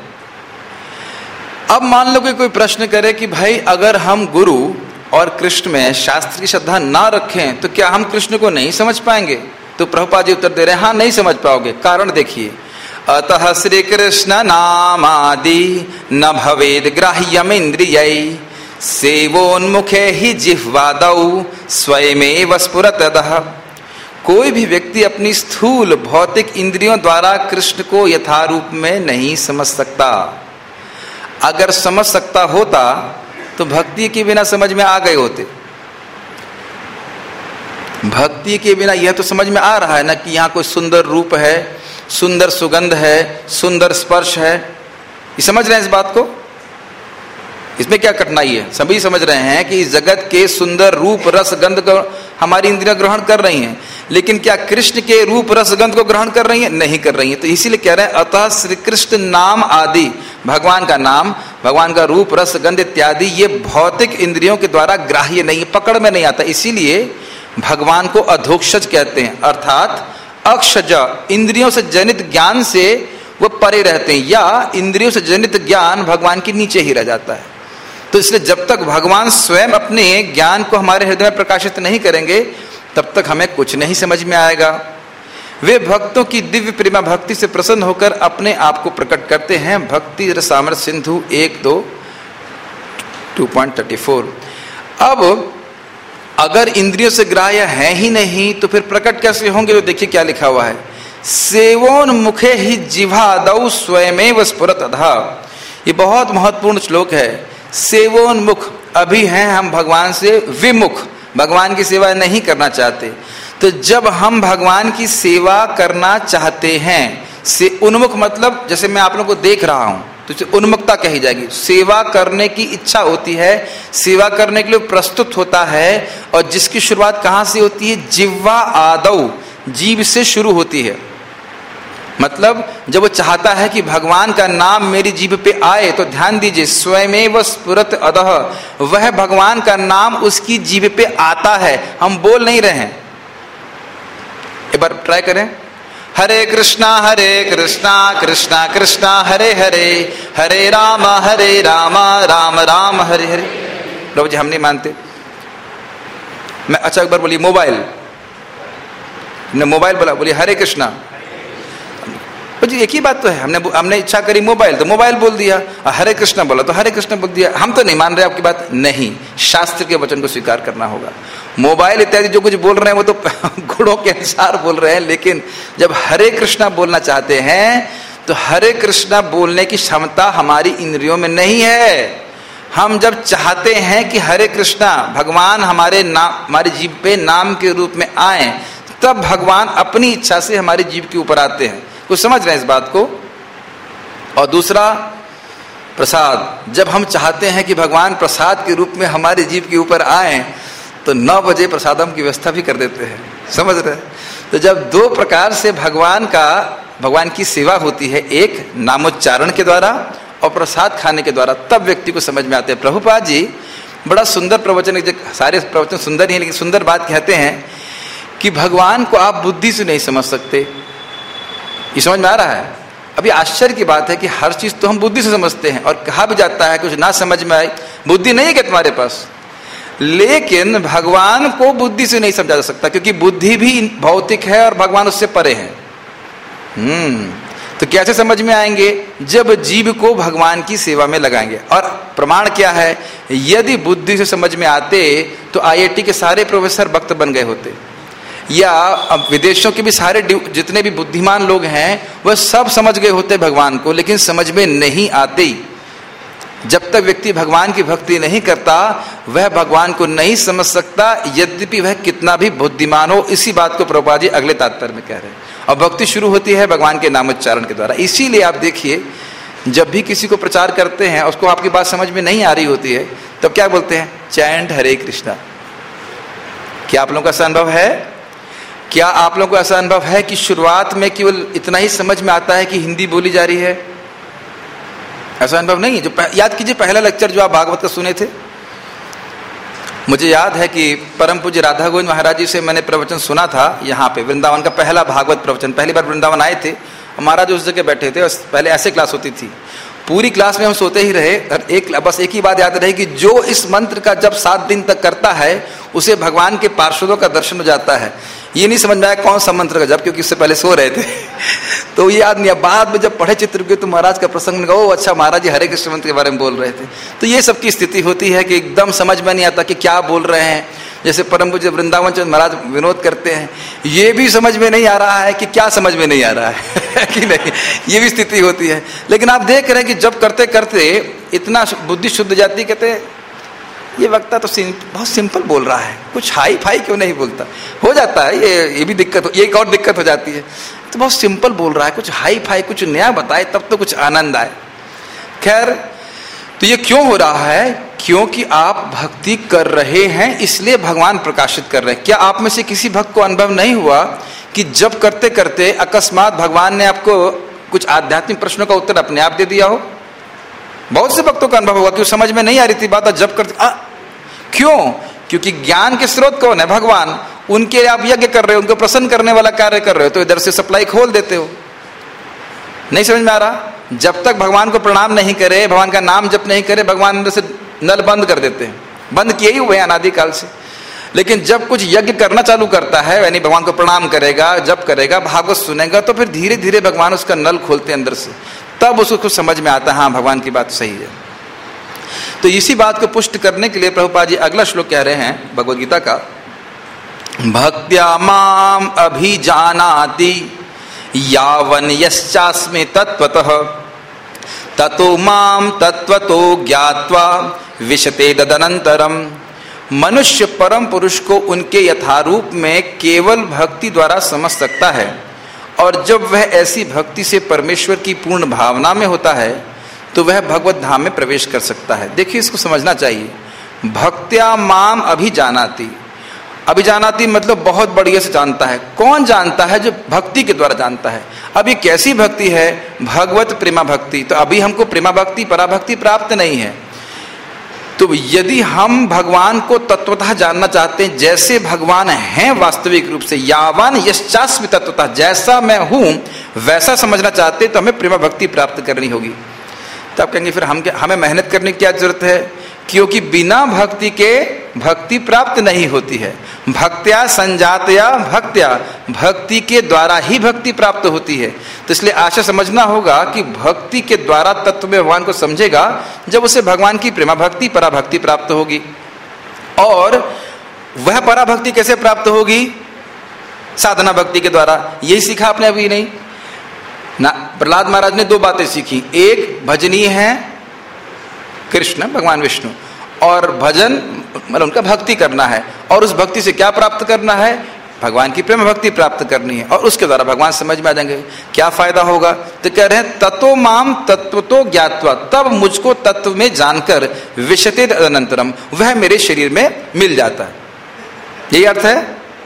अब मान लो कि कोई प्रश्न करे कि भाई अगर हम गुरु और कृष्ण में शास्त्र की श्रद्धा ना रखें तो क्या हम कृष्ण को नहीं समझ पाएंगे? तो प्रभुपाद जी उत्तर दे रहे हैं, हाँ नहीं समझ पाओगे। कारण देखिए, अतः श्री कृष्ण नामादि न भवेद ग्राह्यम इंद्रियै, सेवोन्मुखे ही जिह्वादौ स्वयमेव स्फुरतः। कोई भी व्यक्ति अपनी स्थूल भौतिक इंद्रियों द्वारा कृष्ण को यथारूप में नहीं समझ सकता। अगर समझ सकता होता तो भक्ति के बिना समझ में आ गए होते। भक्ति के बिना यह तो समझ में आ रहा है ना कि यहाँ कोई सुंदर रूप है, सुंदर सुगंध है, सुंदर स्पर्श है। ये समझ रहे हैं इस बात को? इसमें क्या कठिनाई है? सभी समझ रहे हैं कि इस जगत के सुंदर रूप रस गंध को हमारी इंद्रियां ग्रहण कर रही हैं, लेकिन क्या कृष्ण के रूप रस गंध को ग्रहण कर रही हैं? नहीं कर रही हैं। तो इसीलिए कह रहे हैं अतः श्री कृष्ण नाम आदि, भगवान का नाम, भगवान का रूप रस गंध इत्यादि ये भौतिक इंद्रियों के द्वारा ग्राह्य नहीं, पकड़ में नहीं आता। इसीलिए भगवान को अधोक्षज कहते हैं, अर्थात अक्षज, इंद्रियों से जनित ज्ञान से वो परे रहते हैं, या इंद्रियों से जनित ज्ञान भगवान के नीचे ही रह जाता है। तो इसलिए जब तक भगवान स्वयं अपने ज्ञान को हमारे हृदय में प्रकाशित नहीं करेंगे तब तक हमें कुछ नहीं समझ में आएगा। वे भक्तों की दिव्य प्रेमा भक्ति से प्रसन्न होकर अपने आप को प्रकट करते हैं। भक्ति रसामृत सिंधु एक दो टू पॉइंट थर्टी फोर। अब अगर इंद्रियों से ग्राह्य है ही नहीं तो फिर प्रकट कैसे होंगे? तो देखिए क्या लिखा हुआ है, सेवोन्मुखे ही जिह्वादौ स्वयमेव स्फुरतः। ये बहुत महत्वपूर्ण श्लोक है। सेवोन्मुख, अभी हैं हम भगवान से विमुख, भगवान की सेवा नहीं करना चाहते। तो जब हम भगवान की सेवा करना चाहते हैं, से उन्मुख मतलब जैसे मैं आप लोगों को देख रहा हूं तो इसे उन्मुखता कही जाएगी। सेवा करने की इच्छा होती है, सेवा करने के लिए प्रस्तुत होता है, और जिसकी शुरुआत कहां से होती है? जिह्वा आदौ, जीभ से शुरू होती है। मतलब जब वो चाहता है कि भगवान का नाम मेरी जीभ पे आए, तो ध्यान दीजिए, स्वयमेव स्फुरत अदः, वह भगवान का नाम उसकी जीभ पे आता है, हम बोल नहीं रहे हैं। एक बार ट्राई करें, हरे कृष्णा हरे कृष्णा कृष्णा कृष्णा हरे हरे, हरे राम हरे राम राम राम हरे हरे। प्रभु जी हम नहीं मानते। मैं अच्छा एक बार बोलिए, मोबाइल हमने मोबाइल बोला, बोलिए हरे कृष्णा। जी एक ही बात तो है, हमने हमने इच्छा करी मोबाइल तो मोबाइल बोल दिया, हरे कृष्णा बोला तो हरे कृष्णा बोल दिया। हम तो नहीं मान रहे आपकी बात, नहीं, शास्त्र के वचन को स्वीकार करना होगा। मोबाइल इत्यादि जो कुछ बोल रहे हैं वो तो गुणों के अनुसार बोल रहे हैं, लेकिन जब हरे कृष्णा बोलना चाहते हैं तो हरे कृष्णा बोलने की क्षमता हमारी इंद्रियों में नहीं है। हम जब चाहते हैं कि हरे कृष्णा भगवान हमारे नाम, हमारी जीभ पे नाम के रूप में आए, तब भगवान अपनी इच्छा से हमारी जीभ के ऊपर आते हैं। कुछ समझ रहे हैं इस बात को? और दूसरा, प्रसाद। जब हम चाहते हैं कि भगवान प्रसाद के रूप में हमारी जीभ के ऊपर आए तो नौ बजे प्रसादम की व्यवस्था भी कर देते हैं। समझ रहे हैं? तो जब दो प्रकार से भगवान का भगवान की सेवा होती है, एक नामोच्चारण के द्वारा और प्रसाद खाने के द्वारा, तब व्यक्ति को समझ में आते हैं। प्रभुपाद जी बड़ा सुंदर प्रवचन, सारे प्रवचन सुंदर ही हैं, लेकिन सुंदर बात कहते हैं कि भगवान को आप बुद्धि से नहीं समझ सकते। ये समझ में आ रहा है? अभी आश्चर्य की बात है कि हर चीज तो हम बुद्धि से समझते हैं, और कहा भी जाता है कुछ ना समझ में आए, बुद्धि नहीं है क्या तुम्हारे पास? लेकिन भगवान को बुद्धि से नहीं समझा जा सकता, क्योंकि बुद्धि भी भौतिक है और भगवान उससे परे है। हम्म तो कैसे समझ में आएंगे? जब जीव को भगवान की सेवा में लगाएंगे। और प्रमाण क्या है? यदि बुद्धि से समझ में आते तो आई आई टी के सारे प्रोफेसर भक्त बन गए होते, या अब विदेशों के भी सारे जितने भी बुद्धिमान लोग हैं वह सब समझ गए होते भगवान को, लेकिन समझ में नहीं आते। जब तक व्यक्ति भगवान की भक्ति नहीं करता वह भगवान को नहीं समझ सकता, यद्यपि वह कितना भी बुद्धिमान हो। इसी बात को प्रभुपाद जी अगले तात्पर्य में कह रहे हैं। और भक्ति शुरू होती है भगवान के नामोच्चारण के द्वारा। इसीलिए आप देखिए, जब भी किसी को प्रचार करते हैं उसको आपकी बात समझ में नहीं आ रही होती है, तब क्या बोलते हैं? चैंट हरे कृष्णा। क्या आप लोगों का ऐसा अनुभव है? क्या आप लोगों को ऐसा अनुभव है कि शुरुआत में केवल इतना ही समझ में आता है कि हिंदी बोली जा रही है? ऐसा अनुभव नहीं है? जो याद कीजिए पहला लेक्चर जो आप भागवत का सुने थे, मुझे याद है कि परम पूज्य राधा गोविंद महाराज जी से मैंने प्रवचन सुना था यहाँ पे, वृंदावन का पहला भागवत प्रवचन। पहली बार वृंदावन आए थे, महाराज उस जगह बैठे थे, पहले ऐसे क्लास होती थी, पूरी क्लास में हम सोते ही रहे। एक बस एक ही बात याद रही कि जो इस मंत्र का जब सात दिन तक करता है उसे भगवान के पार्षदों का दर्शन हो जाता है। ये नहीं समझ में आया कौन सा मंत्र का जब, क्योंकि उससे पहले सो रहे थे तो ये याद नहीं। बाद में जब पढ़े चित्रगुप्त तो महाराज का प्रसंग लगा, ओ अच्छा महाराज जी हरे कृष्ण मंत्र के बारे में बोल रहे थे। तो ये सबकी स्थिति होती है कि एकदम समझ में नहीं आता कि क्या बोल रहे हैं। जैसे परम पूज्य वृंदावन चंद्र महाराज विनोद करते हैं, ये भी समझ में नहीं आ रहा है कि क्या समझ में नहीं आ रहा है कि नहीं, ये भी स्थिति होती है। लेकिन आप देख रहे हैं कि जब करते करते इतना बुद्धि शुद्ध जाती, कहते ये वक्ता तो सिं, बहुत सिंपल बोल रहा है, कुछ हाई फाई क्यों नहीं बोलता। हो जाता है ये ये भी दिक्कत, ये एक और दिक्कत हो जाती है, तो बहुत सिंपल बोल रहा है, कुछ हाई फाई कुछ नया बताए तब तो कुछ आनंद आए। खैर, तो ये क्यों हो रहा है? क्योंकि आप भक्ति कर रहे हैं, इसलिए भगवान प्रकाशित कर रहे हैं। क्या आप में से किसी भक्त को अनुभव नहीं हुआ कि जब करते करते अकस्मात भगवान ने आपको कुछ आध्यात्मिक प्रश्नों का उत्तर अपने आप दे दिया हो? बहुत से भक्तों का अनुभव हुआ कि समझ में नहीं आ रही थी बात, जब करते आ, क्यों? क्योंकि ज्ञान के स्रोत कौन है? भगवान। उनके आप यज्ञ कर रहे हो, उनको प्रसन्न करने वाला कार्य कर रहे हो, तो इधर से सप्लाई खोल देते हो। नहीं समझ में आ रहा? जब तक भगवान को प्रणाम नहीं करे, भगवान का नाम जप नहीं करे, भगवान अंदर से नल बंद कर देते हैं, बंद किए ही हुए हैं अनादिकाल से। लेकिन जब कुछ यज्ञ करना चालू करता है, यानी भगवान को प्रणाम करेगा, जप करेगा, भागवत सुनेगा, तो फिर धीरे धीरे भगवान उसका नल खोलते हैं अंदर से, तब उसको कुछ समझ में आता है, हाँ भगवान की बात सही है। तो इसी बात को पुष्ट करने के लिए प्रभुपाद जी अगला श्लोक कह रहे हैं भगवद गीता का, भक्त्या माम अभिजानाति यावन यश्चास्मि तत्वतः ततो माम तत्वतो ज्ञात्वा विशते तदनंतरम। मनुष्य परम पुरुष को उनके यथारूप में केवल भक्ति द्वारा समझ सकता है, और जब वह ऐसी भक्ति से परमेश्वर की पूर्ण भावना में होता है तो वह भगवत धाम में प्रवेश कर सकता है। देखिए, इसको समझना चाहिए। भक्त्या माम अभिजानाति, अभिजानाति मतलब बहुत बढ़िया से जानता है। कौन जानता है? जो भक्ति के द्वारा जानता है। अभी कैसी भक्ति है? भगवत प्रेमा भक्ति। तो अभी हमको प्रेमा भक्ति पराभक्ति प्राप्त नहीं है। तो यदि हम भगवान को तत्वतः जानना चाहते हैं, जैसे भगवान हैं वास्तविक रूप से, यावान यश्चास्मि तत्वतः, जैसा मैं हूं वैसा समझना चाहते, तो हमें प्रेमा भक्ति प्राप्त करनी होगी। तब कहेंगे फिर हम हमें मेहनत करने की क्या जरूरत है? क्योंकि बिना भक्ति के भक्ति प्राप्त नहीं होती है। भक्त्या संजातया भक्त्या, भक्ति के द्वारा ही भक्ति प्राप्त होती है। तो इसलिए आशा समझना होगा कि भक्ति के द्वारा तत्व में भगवान को समझेगा जब उसे भगवान की प्रेमा भक्ति पराभक्ति प्राप्त होगी। और वह पराभक्ति कैसे प्राप्त होगी? साधना भक्ति के द्वारा। यही सीखा आपने अभी नहीं ना? प्रहलाद महाराज ने दो बातें सीखी, एक भजनीय है कृष्ण भगवान विष्णु, और भजन मतलब उनका भक्ति करना है, और उस भक्ति से क्या प्राप्त करना है? भगवान की प्रेम भक्ति प्राप्त करनी है, और उसके द्वारा भगवान समझ में आ जाएंगे। क्या फायदा होगा? तो कह रहे हैं ततो माम तत्व तो ज्ञात्वा, तब मुझको तत्व में जानकर विशते अनंतरम, वह मेरे शरीर में मिल जाता है। यही अर्थ है?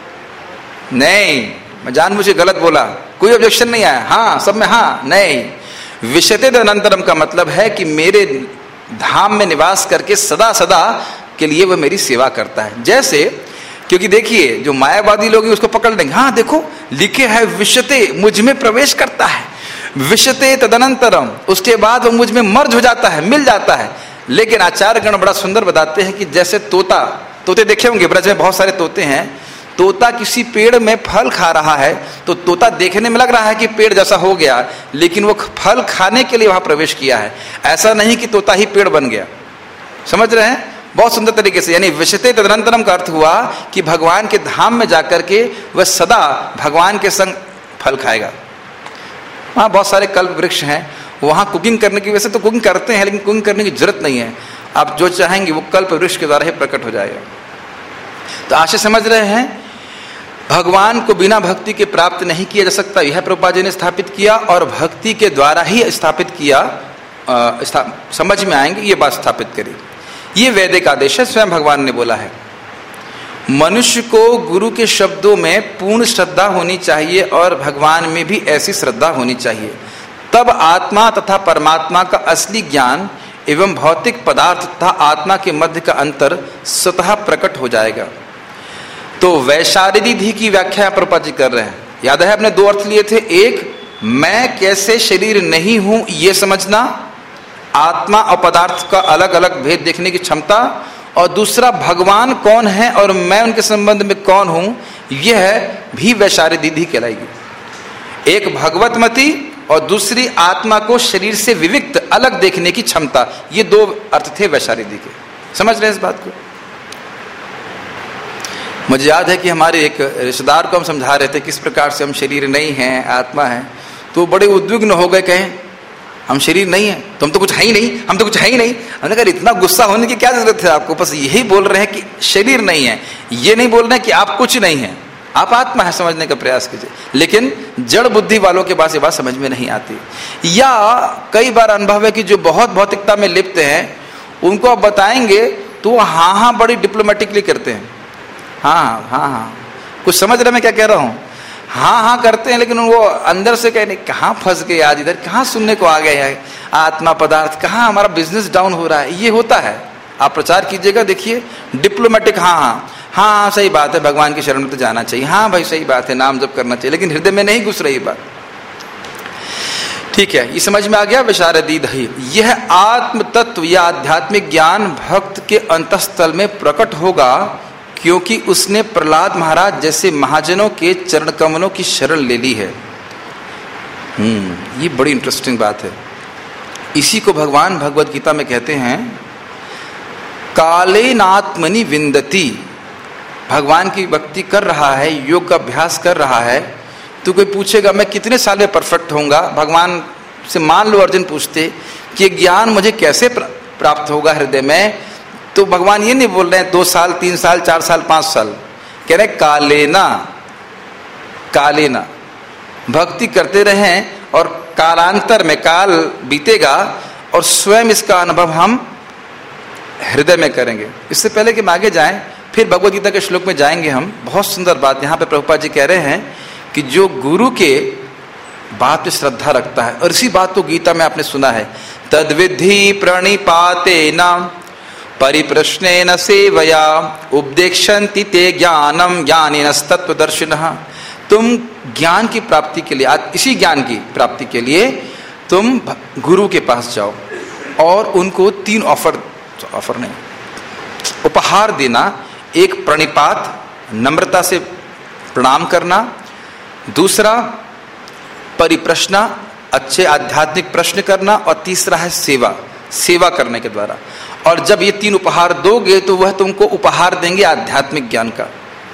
नहीं, मैं जानबूझ गलत बोला, कोई ऑब्जेक्शन नहीं आया। हाँ, सब में हाँ नहीं। विशते अनंतरम का मतलब है कि मेरे धाम में निवास करके सदा सदा के लिए वह मेरी सेवा करता है। जैसे, क्योंकि देखिए जो मायावादी लोग हैं उसको पकड़ लेंगे, हाँ देखो लिखे है विशते, मुझ में प्रवेश करता है, विशते तदनंतरम, उसके बाद वो मुझ में मर्ज हो जाता है, मिल जाता है। लेकिन आचार्य गण बड़ा सुंदर बताते हैं कि जैसे तोता, तोते देखे होंगे ब्रज में बहुत सारे तोते हैं, तोता किसी पेड़ में फल खा रहा है तो तोता देखने में लग रहा है कि पेड़ जैसा हो गया, लेकिन वो फल खाने के लिए वहां प्रवेश किया है। ऐसा नहीं कि तोता ही पेड़ बन गया। समझ रहे हैं? बहुत सुंदर तरीके से, यानी विशते तदनंतरम का अर्थ हुआ कि भगवान के धाम में जाकर के वह सदा भगवान के संग फल खाएगा। वहां बहुत सारे कल्प वृक्ष हैं, वहां कुकिंग करने की, वैसे तो कुकिंग करते हैं लेकिन कुकिंग करने की जरूरत नहीं है। आप जो चाहेंगे वो कल्प वृक्ष के द्वारा ही प्रकट हो जाएगा। तो आशा समझ रहे हैं, भगवान को बिना भक्ति के प्राप्त नहीं किया जा सकता, यह प्रभुपाद जी ने स्थापित किया, और भक्ति के द्वारा ही स्थापित किया। आ, स्था, समझ में आएंगे ये बात स्थापित करी। ये वैदिक आदेश है, स्वयं भगवान ने बोला है। मनुष्य को गुरु के शब्दों में पूर्ण श्रद्धा होनी चाहिए और भगवान में भी ऐसी श्रद्धा होनी चाहिए, तब आत्मा तथा परमात्मा का असली ज्ञान एवं भौतिक पदार्थ तथा आत्मा के मध्य का अंतर स्वतः प्रकट हो जाएगा। तो वैशारिधि की व्याख्या प्रभुपाद जी कर रहे हैं। याद है आपने दो अर्थ लिए थे, एक मैं कैसे शरीर नहीं हूं ये समझना, आत्मा और पदार्थ का अलग अलग भेद देखने की क्षमता, और दूसरा भगवान कौन है और मैं उनके संबंध में कौन हूं, यह भी वैशारिधि कहलाएगी। एक भगवतमती और दूसरी आत्मा को शरीर से विविक्त अलग देखने की क्षमता, ये दो अर्थ थे वैशारिधि के। समझ रहे हैं इस बात को? मुझे याद है कि हमारे एक रिश्तेदार को हम समझा रहे थे किस प्रकार से हम शरीर नहीं हैं, आत्मा है, तो बड़े उद्विग्न हो गए, कहें हम शरीर नहीं है, तुम तो कुछ है ही नहीं, हम तो कुछ है ही नहीं। हमने कहा इतना गुस्सा होने की क्या जरूरत है आपको, बस यही बोल रहे हैं कि शरीर नहीं है, ये नहीं बोल रहे हैं कि आप कुछ नहीं है, आप आत्मा है, समझने का प्रयास कीजिए। लेकिन जड़ बुद्धि वालों के पास ये बात समझ में नहीं आती, या कई बार अनुभव है कि जो बहुत भौतिकता में लिप्त हैं उनको आप बताएंगे तो हाँ हाँ बड़ी डिप्लोमेटिकली करते हैं, हाँ हाँ हाँ, कुछ समझ रहे मैं क्या कह रहा हूँ, हाँ हाँ करते हैं, लेकिन वो अंदर से कहने कहाँ फंस गए आज, इधर कहाँ सुनने को आ गए हैं आत्मा पदार्थ, कहाँ हमारा बिजनेस डाउन हो रहा है। ये होता है, आप प्रचार कीजिएगा, देखिए डिप्लोमेटिक, हाँ हाँ हाँ हाँ सही बात है, भगवान की शरण में तो जाना चाहिए, हाँ भाई सही बात है, नाम जप करना चाहिए, लेकिन हृदय में नहीं घुस रही बात। ठीक है, ये समझ में आ गया विशारदी। यह आत्म तत्व या आध्यात्मिक ज्ञान भक्त के अंतःस्थल में प्रकट होगा क्योंकि उसने प्रहलाद महाराज जैसे महाजनों के चरण कमलों की शरण ले ली है। हम्म ये बड़ी इंटरेस्टिंग बात है। इसी को भगवान भगवद गीता में कहते हैं कालेनात्मनि विंदति। भगवान की भक्ति कर रहा है, योग का अभ्यास कर रहा है, तो कोई पूछेगा मैं कितने साल में परफेक्ट होऊंगा, भगवान से मान लो अर्जुन पूछते कि ज्ञान मुझे कैसे प्राप्त होगा हृदय में, तो भगवान ये नहीं बोल रहे हैं दो साल तीन साल चार साल पांच साल, कह रहे कालेना, कालेना भक्ति करते रहें और कालांतर में काल बीतेगा और स्वयं इसका अनुभव हम हृदय में करेंगे। इससे पहले कि हम आगे जाएं, फिर भगवद गीता के श्लोक में जाएंगे हम। बहुत सुंदर बात यहाँ पे प्रभुपाद जी कह रहे हैं कि जो गुरु के बात पे श्रद्धा रखता है, और इसी बात को गीता में आपने सुना है, तद्विधि प्रणिपातेन परिप्रश्नेन सेवया उपदेक्षन्ति ते ज्ञानम ज्ञानिनस्तत्वदर्शिनः। तुम ज्ञान की प्राप्ति के लिए, इसी ज्ञान की प्राप्ति के लिए तुम गुरु के पास जाओ और उनको तीन ऑफर, ऑफर नहीं, उपहार देना, एक प्रणिपात, नम्रता से प्रणाम करना, दूसरा परिप्रश्न, अच्छे आध्यात्मिक प्रश्न करना, और तीसरा है सेवा, सेवा करने के द्वारा। और जब ये तीन उपहार दोगे तो वह तुमको उपहार देंगे आध्यात्मिक ज्ञान का।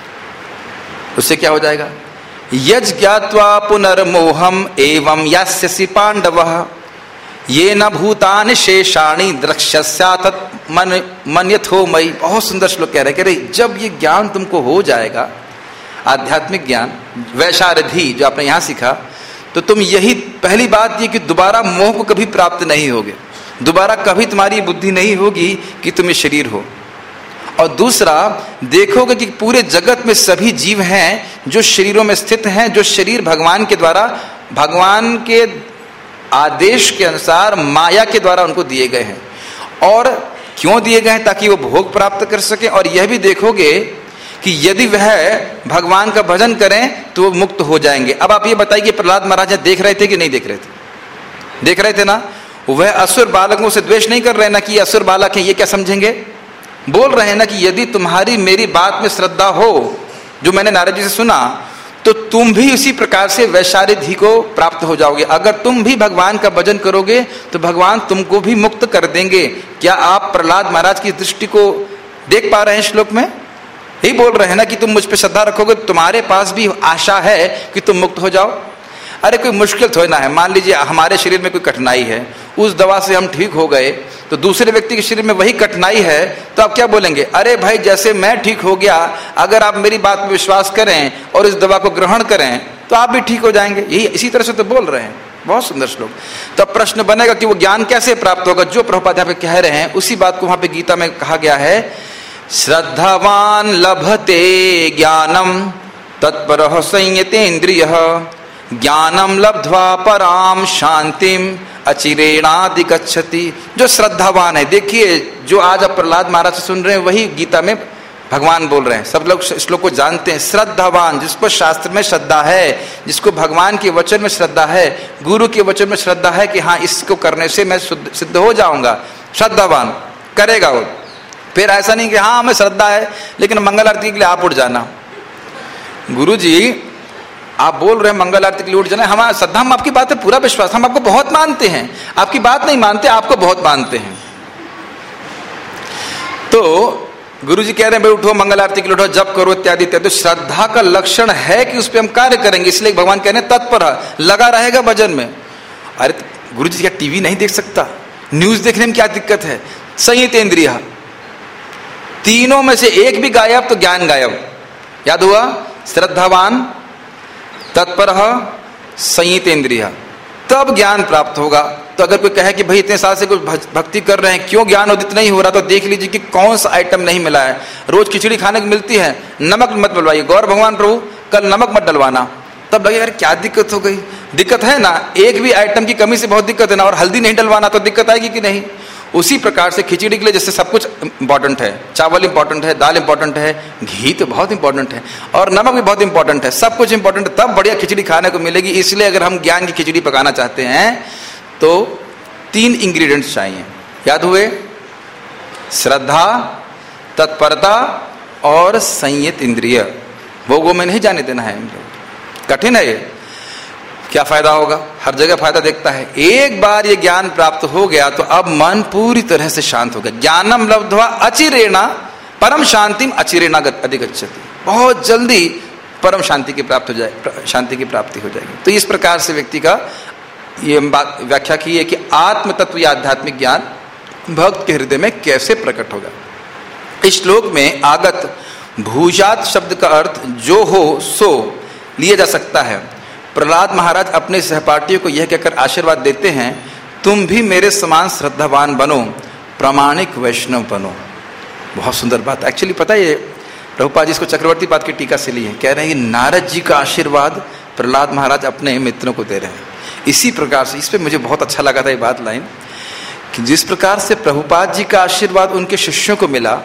उससे क्या हो जाएगा? यज ज्ञात्वा पुनर्मोहम एवं यास्यसि पांडवः ये न भूतानि शेषाणि द्रक्ष्यस्यात् मन मन्यथो मयि। बहुत सुंदर श्लोक कह रहे कह रहे जब ये ज्ञान तुमको हो जाएगा, आध्यात्मिक ज्ञान, वैशारधि जो आपने यहां सीखा, तो तुम यही पहली बात ये कि दोबारा मोह को कभी प्राप्त नहीं होगे, दोबारा कभी तुम्हारी बुद्धि नहीं होगी कि तुम ये शरीर हो। और दूसरा देखोगे कि पूरे जगत में सभी जीव हैं जो शरीरों में स्थित हैं, जो शरीर भगवान के द्वारा, भगवान के आदेश के अनुसार माया के द्वारा उनको दिए गए हैं। और क्यों दिए गए हैं? ताकि वो भोग प्राप्त कर सके। और यह भी देखोगे कि यदि वह भगवान का भजन करें तो वो मुक्त हो जाएंगे। अब आप ये बताइए कि प्रहलाद महाराज देख रहे थे कि नहीं देख रहे थे? देख रहे थे ना। वह असुर बालकों से द्वेष नहीं कर रहे ना कि ये असुर बालक हैं, ये क्या समझेंगे। बोल रहे हैं ना कि यदि तुम्हारी मेरी बात में श्रद्धा हो, जो मैंने नारद जी से सुना, तो तुम भी उसी प्रकार से वैशारिधि को प्राप्त हो जाओगे। अगर तुम भी भगवान का भजन करोगे तो भगवान तुमको भी मुक्त कर देंगे। क्या आप प्रहलाद महाराज की दृष्टि को देख पा रहे हैं श्लोक में? यही बोल रहे हैं ना कि तुम मुझ पे श्रद्धा रखोगे, तुम्हारे पास भी आशा है कि तुम मुक्त हो जाओ। अरे कोई मुश्किल थोड़ी ना है। मान लीजिए हमारे शरीर में कोई कठिनाई है, उस दवा से हम ठीक हो गए, तो दूसरे व्यक्ति के शरीर में वही कठिनाई है, तो आप क्या बोलेंगे? अरे भाई जैसे मैं ठीक हो गया, अगर आप मेरी बात में विश्वास करें और इस दवा को ग्रहण करें तो आप भी ठीक हो जाएंगे। यही इसी तरह से तो बोल रहे हैं। बहुत सुंदर श्लोक। तो अब प्रश्न बनेगा कि वो ज्ञान कैसे प्राप्त होगा? जो प्रभुपाद यहाँ पे कह रहे हैं उसी बात को वहां पे गीता में कहा गया है, श्रद्धावान लभते ज्ञानम तत्परः संयतेन्द्रियः ज्ञानम लब्ध्वा पराम शांतिम अचिरेणाधिगच्छति। जो श्रद्धावान है, देखिए जो आज आप प्रहलाद महाराज से सुन रहे हैं वही गीता में भगवान बोल रहे हैं। सब लोग श्लोक को जानते हैं। श्रद्धावान, जिसको शास्त्र में श्रद्धा है, जिसको भगवान के वचन में श्रद्धा है, गुरु के वचन में श्रद्धा है कि हाँ इसको करने से मैं सिद्ध हो जाऊंगा, श्रद्धावान करेगा वो। फिर ऐसा नहीं कि हाँ हमें श्रद्धा है लेकिन मंगल आरती के लिए आप उठ जाना। गुरु जी आप बोल रहे हैं मंगल आरती के लिए उठ जाना, हमारा श्रद्धा, हम आपकी बात है पूरा विश्वास, हम आपको बहुत मानते हैं, आपकी बात नहीं मानते, आपको बहुत मानते हैं। तो गुरु जी कह रहे हैं भाई उठो मंगल आरती के लिए उठो, जप करो इत्यादि इत्यादि। तो श्रद्धा का लक्षण है कि उस पर हम कार्य करेंगे, इसलिए भगवान कह रहे हैं तत्पर लगा रहेगा भजन में। अरे गुरु जी क्या टीवी नहीं देख सकता? न्यूज देखने में क्या दिक्कत है? संयतेन्द्रिय, तीनों में से एक भी गायब तो ज्ञान गायब। याद हुआ? श्रद्धावान, तत्पर, संयतेन्द्रिय, तब ज्ञान प्राप्त होगा। तो अगर कोई कहे कि भाई इतने साल से कुछ भक्ति कर रहे हैं, क्यों ज्ञान उदित नहीं हो रहा, तो देख लीजिए कि कौन सा आइटम नहीं मिला है। रोज खिचड़ी खाने को मिलती है, नमक मत डलवाइए। गौर भगवान प्रभु कल नमक मत डलवाना, तब लगे यार क्या दिक्कत हो गई। दिक्कत है ना, एक भी आइटम की कमी से बहुत दिक्कत है ना। और हल्दी नहीं डलवाना तो दिक्कत आएगी कि नहीं। उसी प्रकार से खिचड़ी के लिए जैसे सब कुछ इंपॉर्टेंट है, चावल इंपॉर्टेंट है, दाल इंपॉर्टेंट है, घी तो बहुत इंपॉर्टेंट है, और नमक भी बहुत इंपॉर्टेंट है, सब कुछ इंपॉर्टेंट है, तब बढ़िया खिचड़ी खाने को मिलेगी। इसलिए अगर हम ज्ञान की खिचड़ी पकाना चाहते हैं तो तीन इंग्रेडिएंट्स चाहिए। याद हुए? श्रद्धा, तत्परता और संयत इंद्रिय। भोगों में नहीं जाने देना है। कठिन है ये। क्या फायदा होगा? हर जगह फायदा देखता है। एक बार ये ज्ञान प्राप्त हो गया तो अब मन पूरी तरह से शांत हो गया। ज्ञानम लब्ध्वा अचिरेणा परम शांतिम अचिरेणा अधिगच्छति। बहुत जल्दी परम शांति की प्राप्त हो जाए, शांति की प्राप्ति हो जाएगी। तो इस प्रकार से व्यक्ति का ये बात व्याख्या की है कि आत्म तत्व या आध्यात्मिक ज्ञान भक्त के हृदय में कैसे प्रकट होगा। इस श्लोक में आगत भूजात शब्द का अर्थ जो हो सो लिया जा सकता है। प्रहलाद महाराज अपने सहपाठियों को यह कहकर आशीर्वाद देते हैं, तुम भी मेरे समान श्रद्धावान बनो, प्रामाणिक वैष्णव बनो। बहुत सुंदर बात। एक्चुअली पता है ये प्रभुपाद जी इसको चक्रवर्ती पाद की टीका से लिए कह रहे हैं कि नारद जी का आशीर्वाद प्रहलाद महाराज अपने मित्रों को दे रहे हैं। इसी प्रकार से, इस पे मुझे बहुत अच्छा लगा था ये बात लाइन, कि जिस प्रकार से प्रभुपाद जी का आशीर्वाद उनके शिष्यों को मिला,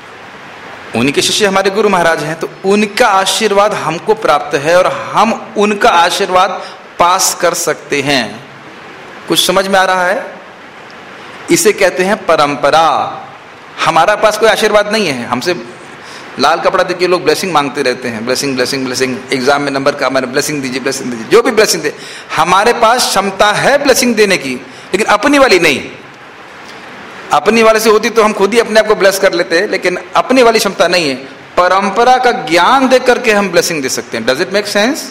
उनके शिष्य हमारे गुरु महाराज हैं, तो उनका आशीर्वाद हमको प्राप्त है और हम उनका आशीर्वाद पास कर सकते हैं। कुछ समझ में आ रहा है? इसे कहते हैं परंपरा। हमारा पास कोई आशीर्वाद नहीं है। हमसे लाल कपड़ा देके लोग ब्लेसिंग मांगते रहते हैं, ब्लेसिंग ब्लेसिंग ब्लेसिंग, एग्जाम में नंबर का हमारे ब्लेसिंग दीजिए ब्लेसिंग दीजिए, जो भी ब्लेसिंग दे। हमारे पास क्षमता है ब्लेसिंग देने की, लेकिन अपनी वाली नहीं। अपनी वाले से होती तो हम खुद ही अपने आप को ब्लेस कर लेते हैं, लेकिन अपनी वाली क्षमता नहीं है। परंपरा का ज्ञान दे करके हम ब्लेसिंग दे सकते हैं। Does it make sense?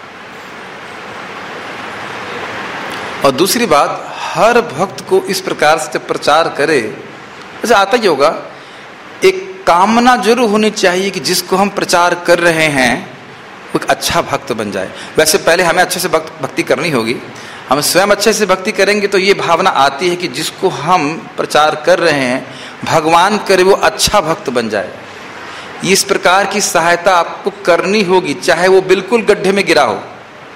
और दूसरी बात, हर भक्त को इस प्रकार से जब प्रचार करे, अच्छा आता ही होगा, एक कामना जरूर होनी चाहिए कि जिसको हम प्रचार कर रहे हैं वो एक अच्छा भक्त बन जाए। वैसे पहले हमें अच्छे से भक्ति करनी होगी, हम स्वयं अच्छे से भक्ति करेंगे तो ये भावना आती है कि जिसको हम प्रचार कर रहे हैं भगवान करे वो अच्छा भक्त बन जाए। इस प्रकार की सहायता आपको करनी होगी, चाहे वो बिल्कुल गड्ढे में गिरा हो।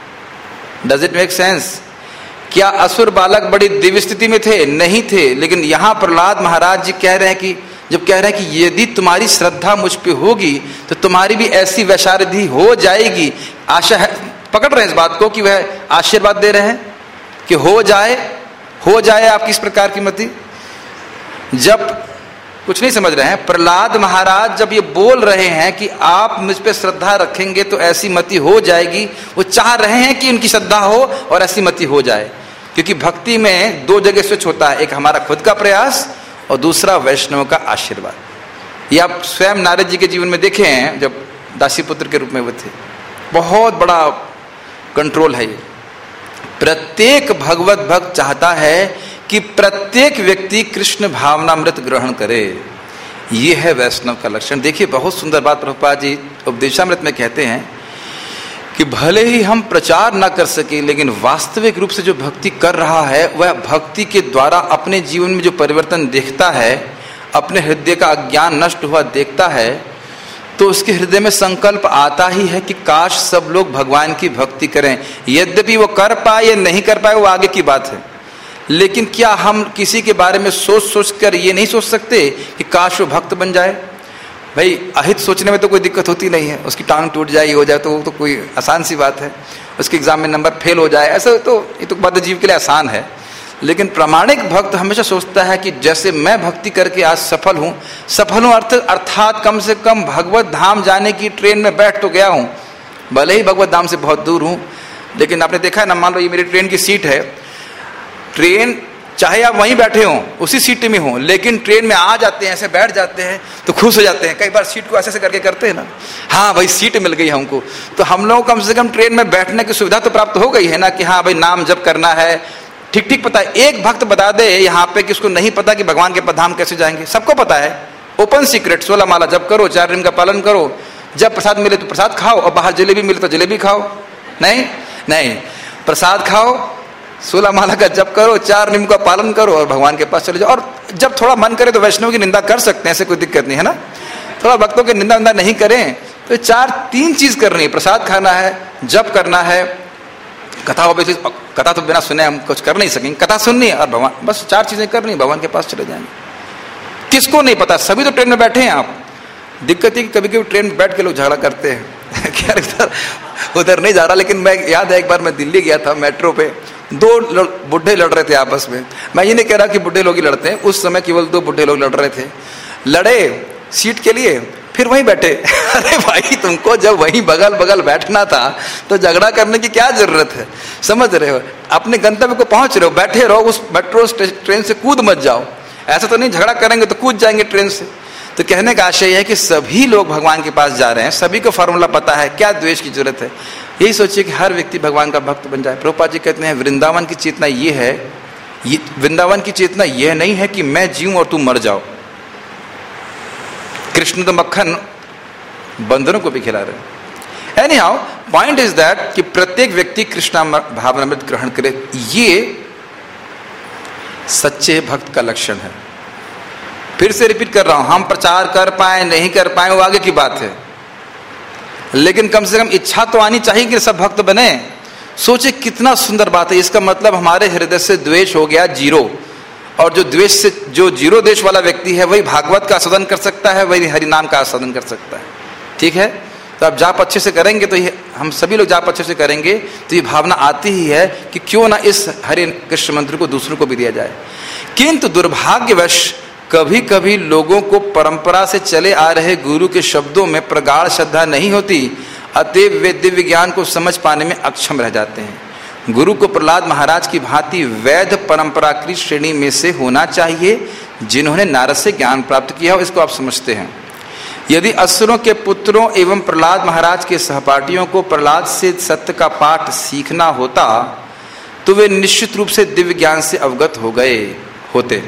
Does it make sense? क्या असुर बालक बड़ी दिव्य स्थिति में थे? नहीं थे, लेकिन यहां प्रहलाद महाराज जी कह रहे हैं कि जब कह रहे हैं कि यदि तुम्हारी श्रद्धा मुझ पे होगी तो तुम्हारी भी ऐसी वैशारिधि हो जाएगी। आशा है, पकड़ रहे हैं इस बात को कि वह आशीर्वाद दे रहे हैं कि हो जाए हो जाए आपकी इस प्रकार की मति। जब कुछ नहीं समझ रहे हैं, प्रहलाद महाराज जब ये बोल रहे हैं कि आप मुझ पे श्रद्धा रखेंगे तो ऐसी मति हो जाएगी, वो चाह रहे हैं कि उनकी श्रद्धा हो और ऐसी मति हो जाए। क्योंकि भक्ति में दो जगह स्विच होता है, एक हमारा खुद का प्रयास और दूसरा वैष्णव का आशीर्वाद। ये आप स्वयं नारद जी के जीवन में देखे हैं, जब दासी पुत्र के रूप में वो थे। बहुत बड़ा कंट्रोल है ये। प्रत्येक भगवत भक्त चाहता है कि प्रत्येक व्यक्ति कृष्ण भावनामृत ग्रहण करे। ये है वैष्णव का लक्षण। देखिए बहुत सुंदर बात प्रभुपाद जी उपदेशामृत में कहते हैं कि भले ही हम प्रचार ना कर सके, लेकिन वास्तविक रूप से जो भक्ति कर रहा है वह भक्ति के द्वारा अपने जीवन में जो परिवर्तन देखता है, अपने हृदय का अज्ञान नष्ट हुआ देखता है, तो उसके हृदय में संकल्प आता ही है कि काश सब लोग भगवान की भक्ति करें। यद्यपि वो कर पाए या नहीं कर पाए वो आगे की बात है, लेकिन क्या हम किसी के बारे में सोच सोच कर ये नहीं सोच सकते कि काश वो भक्त बन जाए? भाई अहित सोचने में तो कोई दिक्कत होती नहीं है, उसकी टांग टूट जाए ये हो जाए तो तो कोई आसान सी बात है, उसके एग्जाम में नंबर फेल हो जाए, ऐसा तो ये तो बद्ध जीव के लिए आसान है। लेकिन प्रामाणिक भक्त हमेशा सोचता है कि जैसे मैं भक्ति करके आज सफल हूँ, सफल हूँ अर्थ अर्थात कम से कम भगवत धाम जाने की ट्रेन में बैठ तो गया हूँ, भले ही भगवत धाम से बहुत दूर हूँ। लेकिन आपने देखा है ना, मान लो ये मेरी ट्रेन की सीट है, ट्रेन चाहे आप वहीं बैठे हों उसी सीट में हों, लेकिन ट्रेन में आ जाते हैं, ऐसे बैठ जाते हैं तो खुश हो जाते हैं। कई बार सीट को ऐसे ऐसे करके करते हैं ना, हाँ भाई सीट मिल गई हमको। तो हम लोग कम से कम ट्रेन में बैठने की सुविधा तो प्राप्त हो गई है ना, कि हाँ भाई नाम जप करना है, ठीक ठीक पता है। एक भक्त बता दे यहाँ पे कि उसको नहीं पता कि भगवान के धाम कैसे जाएंगे, सबको पता है, ओपन सीक्रेट। सोलह माला जप करो, चार दिन का पालन करो, जब प्रसाद मिले तो प्रसाद खाओ, और बाहर जलेबी मिले तो जलेबी खाओ। नहीं नहीं, प्रसाद खाओ, सोलह माला का जप करो, चार नियम का पालन करो और भगवान के पास चले जाओ। और जब थोड़ा मन करे तो वैष्णव की निंदा कर सकते हैं, ऐसे कोई दिक्कत नहीं है ना। थोड़ा भक्तों की निंदा निंदा नहीं करें तो चार तीन चीज करनी है, प्रसाद खाना है, जप करना है, कथा हो, कथा तो बिना सुने हम कुछ कर नहीं सकेंगे, कथा सुननी है और भगवान, बस चार चीजें करनी, भगवान के पास चले जाएंगे। किसको नहीं पता, सभी तो ट्रेन में बैठे हैं आप। दिक्कत है कि कभी कभी ट्रेन में बैठ के लोग झगड़ा करते हैं क्या उधर उधर नहीं जा रहा। लेकिन मैं याद है एक बार मैं दिल्ली गया था, मेट्रो पे दो बुढ़े लड़ रहे थे आपस में। मैं ये नहीं कह रहा कि बुढ़े लोग ही लड़ते हैं, उस समय केवल दो बुढ़े लोग लड़ रहे थे, लड़े सीट के लिए, फिर वहीं बैठे। अरे भाई तुमको जब वहीं बगल बगल बैठना था तो झगड़ा करने की क्या जरूरत है? समझ रहे हो, अपने गंतव्य को पहुंच रहे हो, बैठे रहो, उस मेट्रो ट्रेन से कूद मत जाओ। ऐसा तो नहीं झगड़ा करेंगे तो कूद जाएंगे ट्रेन से। तो कहने का आशय है कि सभी लोग भगवान के पास जा रहे हैं, सभी को फॉर्मूला पता है, क्या द्वेष की जरूरत है। यही सोचिए कि हर व्यक्ति भगवान का भक्त बन जाए। प्रभुपाद जी कहते हैं वृंदावन की चेतना ये है, ये वृंदावन की चेतना यह नहीं है कि मैं जीऊं और तू मर जाओ। कृष्ण तो मक्खन बंदरों को भी खिला रहे हैं। Anyhow point is that कि प्रत्येक व्यक्ति कृष्ण भावनामृत ग्रहण करे, ये सच्चे भक्त का लक्षण है। फिर से रिपीट कर रहा हूं, हम प्रचार कर पाए नहीं कर पाए वो आगे की बात है, लेकिन कम से कम इच्छा तो आनी चाहिए कि सब भक्त बने। सोचे कितना सुंदर बात है, इसका मतलब हमारे हृदय से द्वेष हो गया जीरो, और जो द्वेष से जो जीरो द्वेष वाला व्यक्ति है वही भागवत का आस्वादन कर सकता है, वही हरि नाम का आस्वादन कर सकता है। ठीक है, तो आप जाप अच्छे से करेंगे तो ये हम सभी लोग जाप अच्छे से करेंगे तो ये भावना आती ही है कि क्यों ना इस हरि कृष्ण मंत्र को दूसरों को भी दिया जाए। किंतु दुर्भाग्यवश कभी कभी लोगों को परंपरा से चले आ रहे गुरु के शब्दों में प्रगाढ़ श्रद्धा नहीं होती, अतएव वे दिव्य ज्ञान को समझ पाने में अक्षम रह जाते हैं। गुरु को प्रहलाद महाराज की भांति वैध परंपरा की श्रेणी में से होना चाहिए, जिन्होंने नारद से ज्ञान प्राप्त किया हो। इसको आप समझते हैं। यदि असुरों के पुत्रों एवं प्रहलाद महाराज के सहपाठियों को प्रहलाद से सत्य का पाठ सीखना होता तो वे निश्चित रूप से दिव्य ज्ञान से अवगत हो गए होते।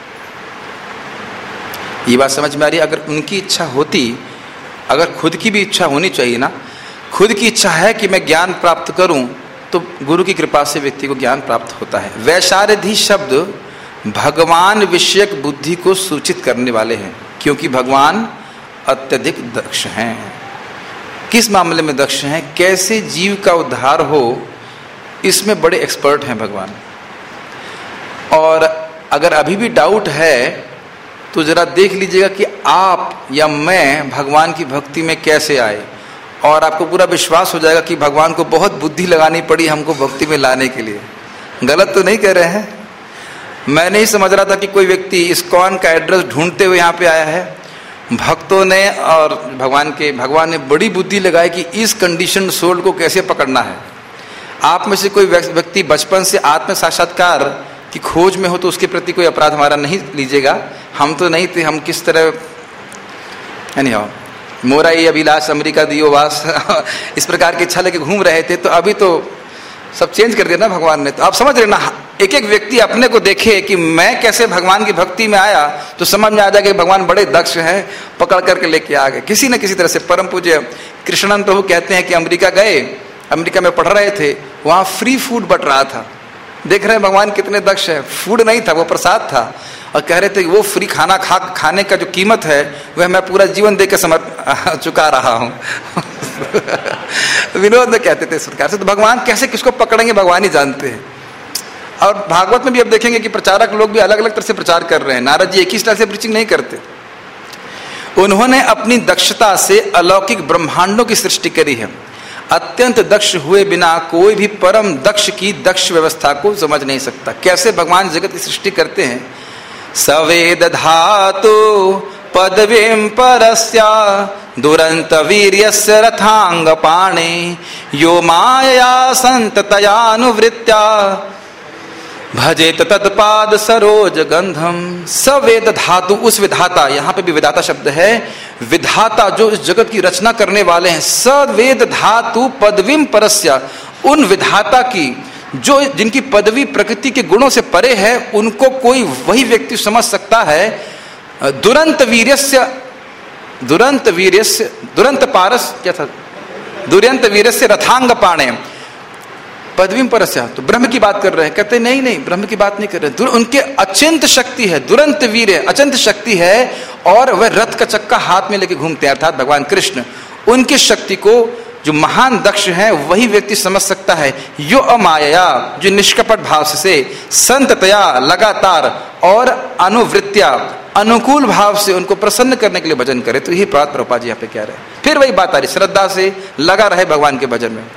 ये बात समझ में आ रही? अगर उनकी इच्छा होती, अगर खुद की भी इच्छा होनी चाहिए ना, खुद की इच्छा है कि मैं ज्ञान प्राप्त करूं, तो गुरु की कृपा से व्यक्ति को ज्ञान प्राप्त होता है। वैशारधि शब्द भगवान विषयक बुद्धि को सूचित करने वाले हैं, क्योंकि भगवान अत्यधिक दक्ष हैं। किस मामले में दक्ष हैं? कैसे जीव का उद्धार हो, इसमें बड़े एक्सपर्ट हैं भगवान। और अगर अभी भी डाउट है तो जरा देख लीजिएगा कि आप या मैं भगवान की भक्ति में कैसे आए, और आपको पूरा विश्वास हो जाएगा कि भगवान को बहुत बुद्धि लगानी पड़ी हमको भक्ति में लाने के लिए। गलत तो नहीं कह रहे हैं? मैं नहीं समझ रहा था कि कोई व्यक्ति इस्कॉन का एड्रेस ढूंढते हुए यहाँ पे आया है। भक्तों ने और भगवान के भगवान ने बड़ी बुद्धि लगाई कि इस कंडीशन सोल को कैसे पकड़ना है। आप में से कोई व्यक्ति बचपन से आत्म साक्षात्कार की खोज में हो तो उसके प्रति कोई अपराध हमारा नहीं लीजिएगा। हम तो नहीं थे, हम किस तरह यानी हो मोरा ये अभिलाष अमेरिका दियो वास इस प्रकार की इच्छा लेके घूम रहे थे। तो अभी तो सब चेंज कर दिया ना भगवान ने। तो आप समझ रहे ना, एक एक व्यक्ति अपने को देखे कि मैं कैसे भगवान की भक्ति में आया तो समझ में आ जाएगा कि भगवान बड़े दक्ष हैं, पकड़ करके लेके आ गए किसी न किसी तरह से। परम पूज्य कृष्णानंद प्रभु कहते हैं कि अमेरिका गए, अमेरिका में पढ़ रहे थे, वहां फ्री फूड बट रहा था। देख रहे हैं भगवान कितने दक्ष है। फूड नहीं था, वो प्रसाद था, और कह रहे थे कि वो फ्री खाना खा खाने का जो कीमत है वह मैं पूरा जीवन दे के समझ चुका रहा हूँ विनोद में कहते थे इस प्रकार से। तो भगवान कैसे किसको पकड़ेंगे भगवान ही जानते हैं। और भागवत में भी अब देखेंगे कि प्रचारक लोग भी अलग अलग तरह से प्रचार कर रहे हैं। नारद जी एक ही स्टाइल से प्रीचिंग नहीं करते। उन्होंने अपनी दक्षता से अलौकिक ब्रह्मांडों की सृष्टि करी है। अत्यंत दक्ष हुए बिना कोई भी परम दक्ष की दक्ष व्यवस्था को समझ नहीं सकता। कैसे भगवान जगत की सृष्टि करते हैं? सवेद धातु पदवीं परस्या दुरंत वीर्यस्य रथांग पाणे यो माया संततयानुवृत्त्या भजेत तत्पाद सरोज गंधम। सवेद धातु, उस विधाता, यहाँ पे भी विधाता शब्द है, विधाता जो इस जगत की रचना करने वाले हैं। सवेद धातु पदवीं परस्या, उन विधाता की जो जिनकी पदवी प्रकृति के गुणों से परे है, उनको कोई वही व्यक्ति समझ सकता है। दुरंत वीर्यस्य, दुरंत वीर्यस्य, दुरंत पारस क्या था? दुरंत वीर्यस्य रथांग पाणे पदवी परस्या। तो ब्रह्म की बात कर रहे हैं। कहते नहीं नहीं, ब्रह्म की बात नहीं कर रहे। उनके अचिंत शक्ति है, दुरंत वीर है, अचिंत शक्ति है, और वह रथ का चक्का हाथ में लेके घूमते हैं, अर्थात भगवान कृष्ण। उनकी शक्ति को जो महान दक्ष है वही व्यक्ति समझ सकता है। यो अमाया, जो निष्कपट भाव से संततया लगातार और अनुवृत्तिया अनुकूल भाव से उनको प्रसन्न करने के लिए भजन करे। तो यही बात प्रभुपाद जी यहाँ पे कह रहे हैं। फिर वही बात आ रही, श्रद्धा से लगा रहे भगवान के भजन में।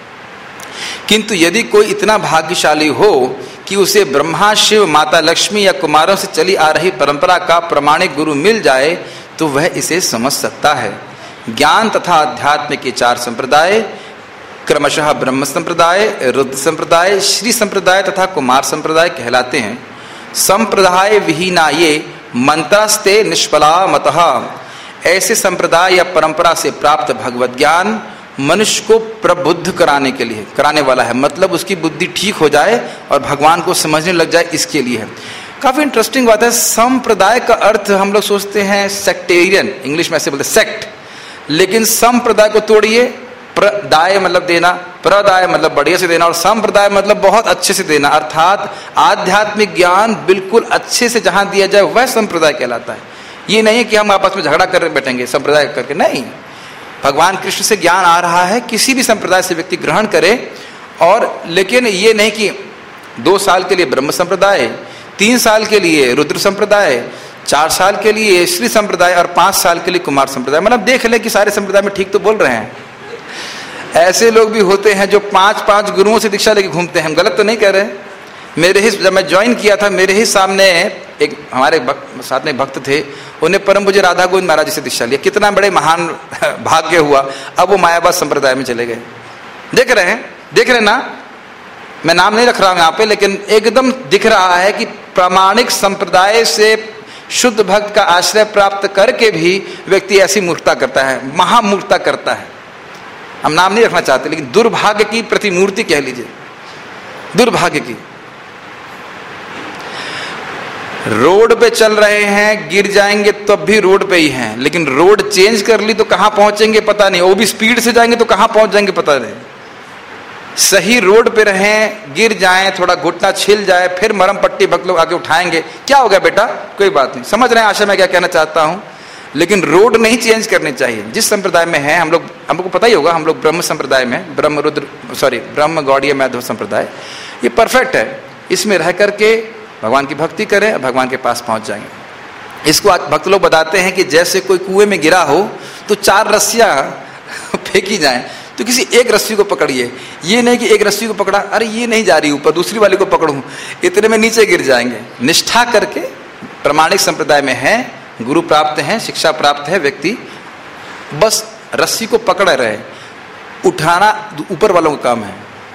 किंतु यदि कोई इतना भाग्यशाली हो कि उसे ब्रह्मा, शिव, माता लक्ष्मी या कुमारों से चली आ रही परंपरा का प्रमाणिक गुरु मिल जाए तो वह इसे समझ सकता है। ज्ञान तथा अध्यात्म के चार संप्रदाय क्रमशः ब्रह्म संप्रदाय, रुद्र संप्रदाय, श्री संप्रदाय तथा कुमार संप्रदाय कहलाते हैं। संप्रदाय विहीना ये मंत्रास्ते निष्फला मतः। ऐसे संप्रदाय या परंपरा से प्राप्त भगवत ज्ञान मनुष्य को प्रबुद्ध कराने के लिए कराने वाला है, मतलब उसकी बुद्धि ठीक हो जाए और भगवान को समझने लग जाए, इसके लिए है। काफी इंटरेस्टिंग बात है। संप्रदाय का अर्थ हम लोग सोचते हैं सेक्टेरियन, इंग्लिश में ऐसे बोलते सेक्ट, लेकिन संप्रदाय को तोड़िए। प्रदाय मतलब देना, प्रदाय मतलब बढ़िया से देना, और संप्रदाय मतलब बहुत अच्छे से देना, अर्थात आध्यात्मिक ज्ञान बिल्कुल अच्छे से जहां दिया जाए वह संप्रदाय कहलाता है। ये नहीं कि हम आपस में झगड़ा कर बैठेंगे संप्रदाय करके, नहीं। भगवान कृष्ण से ज्ञान आ रहा है, किसी भी संप्रदाय से व्यक्ति ग्रहण करे। और लेकिन ये नहीं कि दो साल के लिए ब्रह्म संप्रदाय, तीन साल के लिए रुद्र संप्रदाय, चार साल के लिए श्री संप्रदाय और पांच साल के लिए कुमार संप्रदाय। मतलब देख ले कि सारे संप्रदाय में ठीक तो बोल रहे हैं। ऐसे लोग भी होते हैं जो पांच पांच गुरुओं से दीक्षा लेके घूमते हैं। हम गलत तो नहीं कह रहे, मेरे ही, जब मैं ज्वाइन किया था मेरे ही सामने एक हमारे भक्त, साथ में भक्त थे, उन्हें परम पूज्य राधा गोविंद महाराज जी से दीक्षा लिया। कितना बड़े महान भाग्य हुआ। अब वो मायावाद संप्रदाय में चले गए। देख रहे हैं, देख रहे हैं ना, मैं नाम नहीं रख रहा हूं यहाँ पे, लेकिन एकदम दिख रहा है कि प्रामाणिक संप्रदाय से शुद्ध भक्त का आश्रय प्राप्त करके भी व्यक्ति ऐसी मूर्खता करता है, महामूर्खता करता है। हम नाम नहीं रखना चाहते, लेकिन दुर्भाग्य की प्रतिमूर्ति कह लीजिए, दुर्भाग्य की। रोड पे चल रहे हैं, गिर जाएंगे तब भी रोड पे ही हैं, लेकिन रोड चेंज कर ली तो कहां पहुंचेंगे पता नहीं, वो भी स्पीड से जाएंगे तो कहां पहुंच जाएंगे पता नहीं। सही रोड पे रहें, गिर जाएं, थोड़ा घुटना छिल जाए, फिर मरम पट्टी भक्त लोग आगे उठाएंगे, क्या हो गया बेटा, कोई बात नहीं। समझ रहे हैं आशा मैं क्या कहना चाहता हूं। लेकिन रोड नहीं चेंज करनी चाहिए। जिस संप्रदाय में है हम लोग, हमको पता ही होगा, हम लोग ब्रह्म संप्रदाय में, ब्रह्म रुद्र सॉरी ब्रह्म गौड़ीय माधव संप्रदाय, ये परफेक्ट है। इसमें रह करके भगवान की भक्ति करें, भगवान के पास पहुंच जाएंगे। इसको आज भक्त लोग बताते हैं कि जैसे कोई कुएं में गिरा हो तो चार रस्सियां फेंकी जाएं, तो किसी एक रस्सी को पकड़िए। ये नहीं कि एक रस्सी को पकड़ा, अरे ये नहीं जा रही ऊपर, दूसरी वाली को पकड़ूं, इतने में नीचे गिर जाएंगे। निष्ठा करके प्रामाणिक संप्रदाय में है, गुरु प्राप्त है, शिक्षा प्राप्त है, व्यक्ति बस रस्सी को पकड़ रहे, उठाना ऊपर वालों का काम है।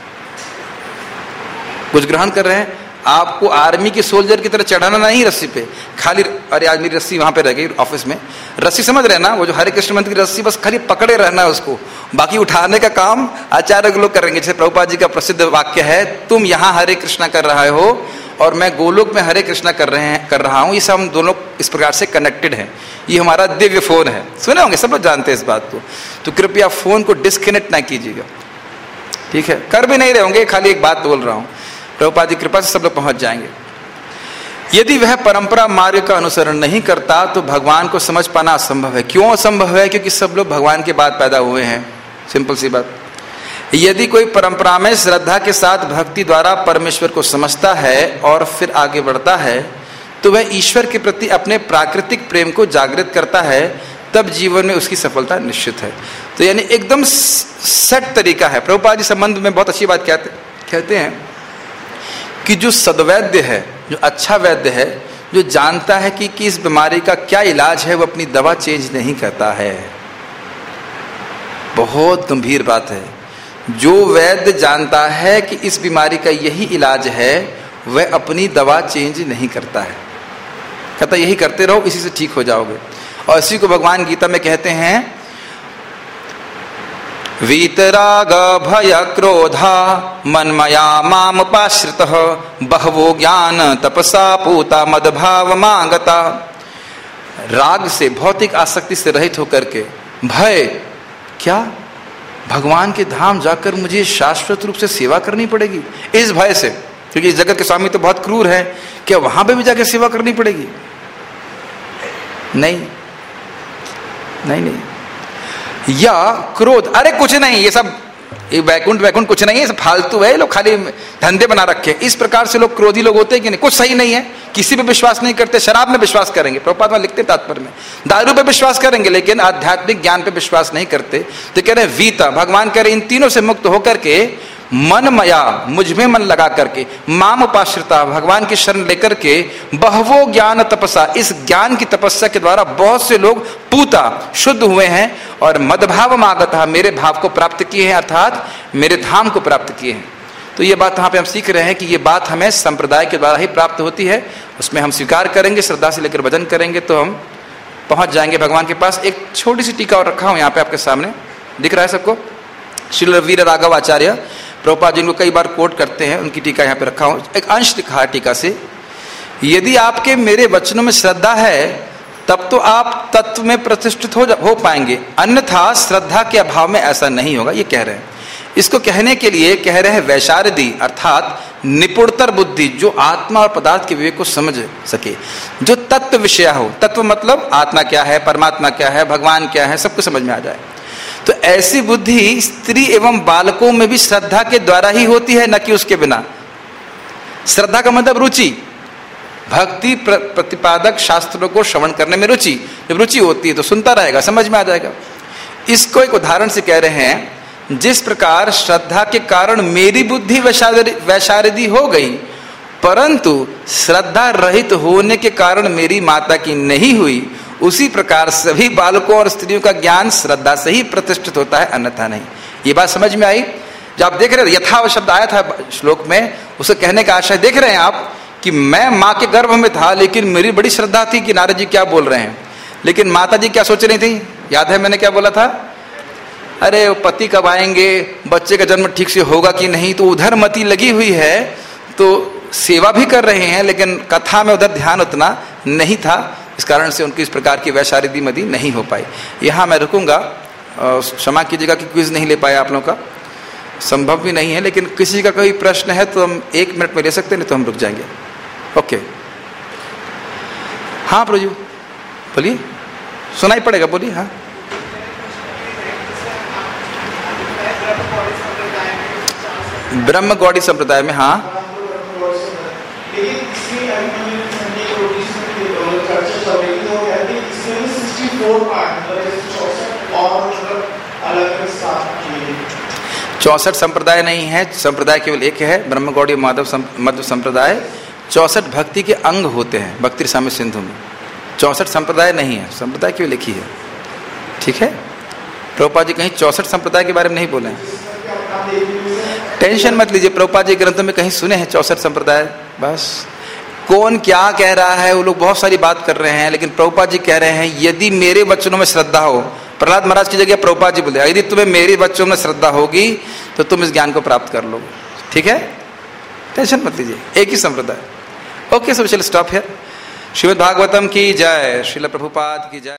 कुछ ग्रहण कर रहे हैं, आपको आर्मी के सोल्जर की तरह चढ़ाना नहीं रस्सी पे, खाली अरे आज मेरी रस्सी वहां पे रह गई ऑफिस में, रस्सी समझ रहे ना, वो जो हरे कृष्ण मंत्र की रस्सी, बस खाली पकड़े रहना है उसको, बाकी उठाने का काम आचार्य लोग करेंगे। जैसे प्रभुपाद जी का प्रसिद्ध वाक्य है, तुम यहाँ हरे कृष्णा कर रहे हो और मैं गोलोक में हरे कृष्णा कर रहे हैं कर रहा हूँ, ये सब हम दोनों इस प्रकार से कनेक्टेड हैं। ये हमारा दिव्य फोन है, सुने होंगे, सब लोग जानते हैं इस बात को। तो कृपया फोन को डिस्कनेक्ट ना कीजिएगा, ठीक है, कर भी नहीं रहे होंगे, खाली एक बात बोल रहा हूँ। प्रभुपाद की कृपा से सब लोग पहुंच जाएंगे। यदि वह परंपरा मार्ग का अनुसरण नहीं करता तो भगवान को समझ पाना असंभव है। क्यों असंभव है? क्योंकि सब लोग भगवान के बाद पैदा हुए हैं, सिंपल सी बात। यदि कोई परंपरा में श्रद्धा के साथ भक्ति द्वारा परमेश्वर को समझता है और फिर आगे बढ़ता है तो वह ईश्वर के प्रति अपने प्राकृतिक प्रेम को जागृत करता है, तब जीवन में उसकी सफलता निश्चित है। तो यानी एकदम सेट तरीका है। प्रभुपाद जी संबंध में बहुत अच्छी बात कहते कहते हैं कि जो सद्वैद्य है, जो अच्छा वैद्य है, जो जानता है कि, कि इस बीमारी का क्या इलाज है, वो अपनी दवा चेंज नहीं करता है। बहुत गंभीर बात है। जो वैद्य जानता है कि इस बीमारी का यही इलाज है, वह अपनी दवा चेंज नहीं करता है, कहता यही करते रहो, इसी से ठीक हो जाओगे। और इसी को भगवान गीता में कहते हैं, वीतराग भय क्रोधा मन्मया माम उपाश्रितः बहवो ज्ञान तपसा पूता मदभाव मांगता। राग से, भौतिक आसक्ति से रहित होकर के, भय क्या, भगवान के धाम जाकर मुझे शाश्वत रूप से सेवा करनी पड़ेगी, इस भय से, क्योंकि इस जगत के स्वामी तो बहुत क्रूर है, क्या वहां पे भी जाकर सेवा करनी पड़ेगी? नहीं नहीं नहीं। या क्रोध, अरे कुछ नहीं, ये सब ये वैकुंठ वैकुंठ कुछ नहीं है, सब फालतू है, लोग खाली धंधे बना रखे। इस प्रकार से लोग क्रोधी लोग होते हैं कि नहीं, कुछ सही नहीं है, किसी पे विश्वास नहीं करते। शराब में विश्वास करेंगे, प्रभुपाद में लिखते तात्पर्य में, दारू पे विश्वास करेंगे, लेकिन आध्यात्मिक ज्ञान पे विश्वास नहीं करते। तो कह रहे वीता, भगवान कह रहे इन तीनों से मुक्त होकर के मन मया, मुझ में मन लगा करके, माम उपाश्रिता, भगवान की शरण लेकर के, बहवो ज्ञान तपसा, इस ज्ञान की तपस्या के द्वारा बहुत से लोग पूता, शुद्ध हुए हैं, और मदभाव मागता, मेरे भाव को प्राप्त किए हैं, अर्थात मेरे धाम को प्राप्त किए हैं। तो ये बात यहाँ पे हम सीख रहे हैं कि ये बात हमें संप्रदाय के द्वारा ही प्राप्त होती है। उसमें हम स्वीकार करेंगे, श्रद्धा से लेकर भजन करेंगे तो हम पहुंच जाएंगे भगवान के पास। एक छोटी सी टीका और रखा हूं यहाँ पे आपके सामने, दिख रहा है सबको, श्री वीर राघव आचार्य प्रभुपाद जिनको कई बार कोट करते हैं, उनकी टीका यहाँ पे रखा हूं। एक अंश लिखा है टीका से, यदि आपके मेरे वचनों में श्रद्धा है तब तो आप तत्व में प्रतिष्ठित हो हो पाएंगे, अन्यथा श्रद्धा के अभाव में ऐसा नहीं होगा, ये कह रहे हैं। इसको कहने के लिए कह रहे हैं वैशारदी, अर्थात निपुणतर बुद्धि, जो आत्मा और पदार्थ के विवेक को समझ सके, जो तत्व विषय हो। तत्व मतलब आत्मा क्या है, परमात्मा क्या है, भगवान क्या है, सबको समझ में आ जाए। तो ऐसी बुद्धि स्त्री एवं बालकों में भी श्रद्धा के द्वारा ही होती है, न कि उसके बिना। श्रद्धा का मतलब रुचि, भक्ति प्रतिपादक शास्त्रों को श्रवण करने में रुचि। जब रुचि होती है तो सुनता रहेगा, समझ में आ जाएगा। इसको एक उदाहरण से कह रहे हैं, जिस प्रकार श्रद्धा के कारण मेरी बुद्धि वैशारदी हो गई, परंतु श्रद्धा रहित होने के कारण मेरी माता की नहीं हुई, उसी प्रकार सभी बालकों और स्त्रियों का ज्ञान श्रद्धा से ही प्रतिष्ठित होता है, अन्यथा नहीं। ये बात समझ में आई? जब आप देख रहे हैं यथावत शब्द आया था श्लोक में, उसे कहने का आशय देख रहे हैं आप कि मैं माँ के गर्भ में था लेकिन मेरी बड़ी श्रद्धा थी कि नारद जी क्या बोल रहे हैं, लेकिन माता जी क्या सोच रही थी? याद है मैंने क्या बोला था? अरे पति कब आएंगे, बच्चे का जन्म ठीक से होगा कि नहीं, तो उधर मति लगी हुई है, तो सेवा भी कर रहे हैं लेकिन कथा में उधर ध्यान उतना नहीं था, इस कारण से उनकी इस प्रकार की वैशारिदी मदी नहीं हो पाई। यहाँ मैं रुकूंगा, क्षमा कीजिएगा कि क्विज नहीं ले पाया आप लोगों का, संभव भी नहीं है, लेकिन किसी का कोई प्रश्न है तो हम एक मिनट में ले सकते हैं, नहीं तो हम रुक जाएंगे। ओके, हाँ प्रभु बोलिए, सुनाई पड़ेगा, बोलिए। हाँ, ब्रह्म गौड़ी संप्रदाय में, हाँ चौसठ संप्रदाय नहीं है, संप्रदाय केवल एक है, ब्रह्म गौड़ी माधव मध्व संप्रदाय। चौसठ भक्ति के अंग होते हैं भक्ति रसामृत सिंधु में, चौसठ संप्रदाय नहीं है, संप्रदाय केवल एक ही है। ठीक है, प्रभुपाद जी कहीं चौसठ संप्रदाय के बारे में नहीं बोले हैं, टेंशन मत लीजिए। प्रभुपाद जी ग्रंथों में कहीं सुने हैं चौसठ संप्रदाय? बस कौन क्या कह रहा है, वो लोग बहुत सारी बात कर रहे हैं, लेकिन प्रभुपाद जी कह रहे हैं यदि मेरे वचनों में श्रद्धा हो, प्रहलाद महाराज की जगह प्रभुपाद जी बोले यदि तुम्हें मेरे बच्चों में श्रद्धा होगी तो तुम इस ज्ञान को प्राप्त कर लोगे। ठीक है, टेंशन मत लीजिए, एक ही संप्रदाय। ओके, सो चलो स्टॉप हियर। श्रीमद् भागवतम की जय, श्रील प्रभुपाद की जय।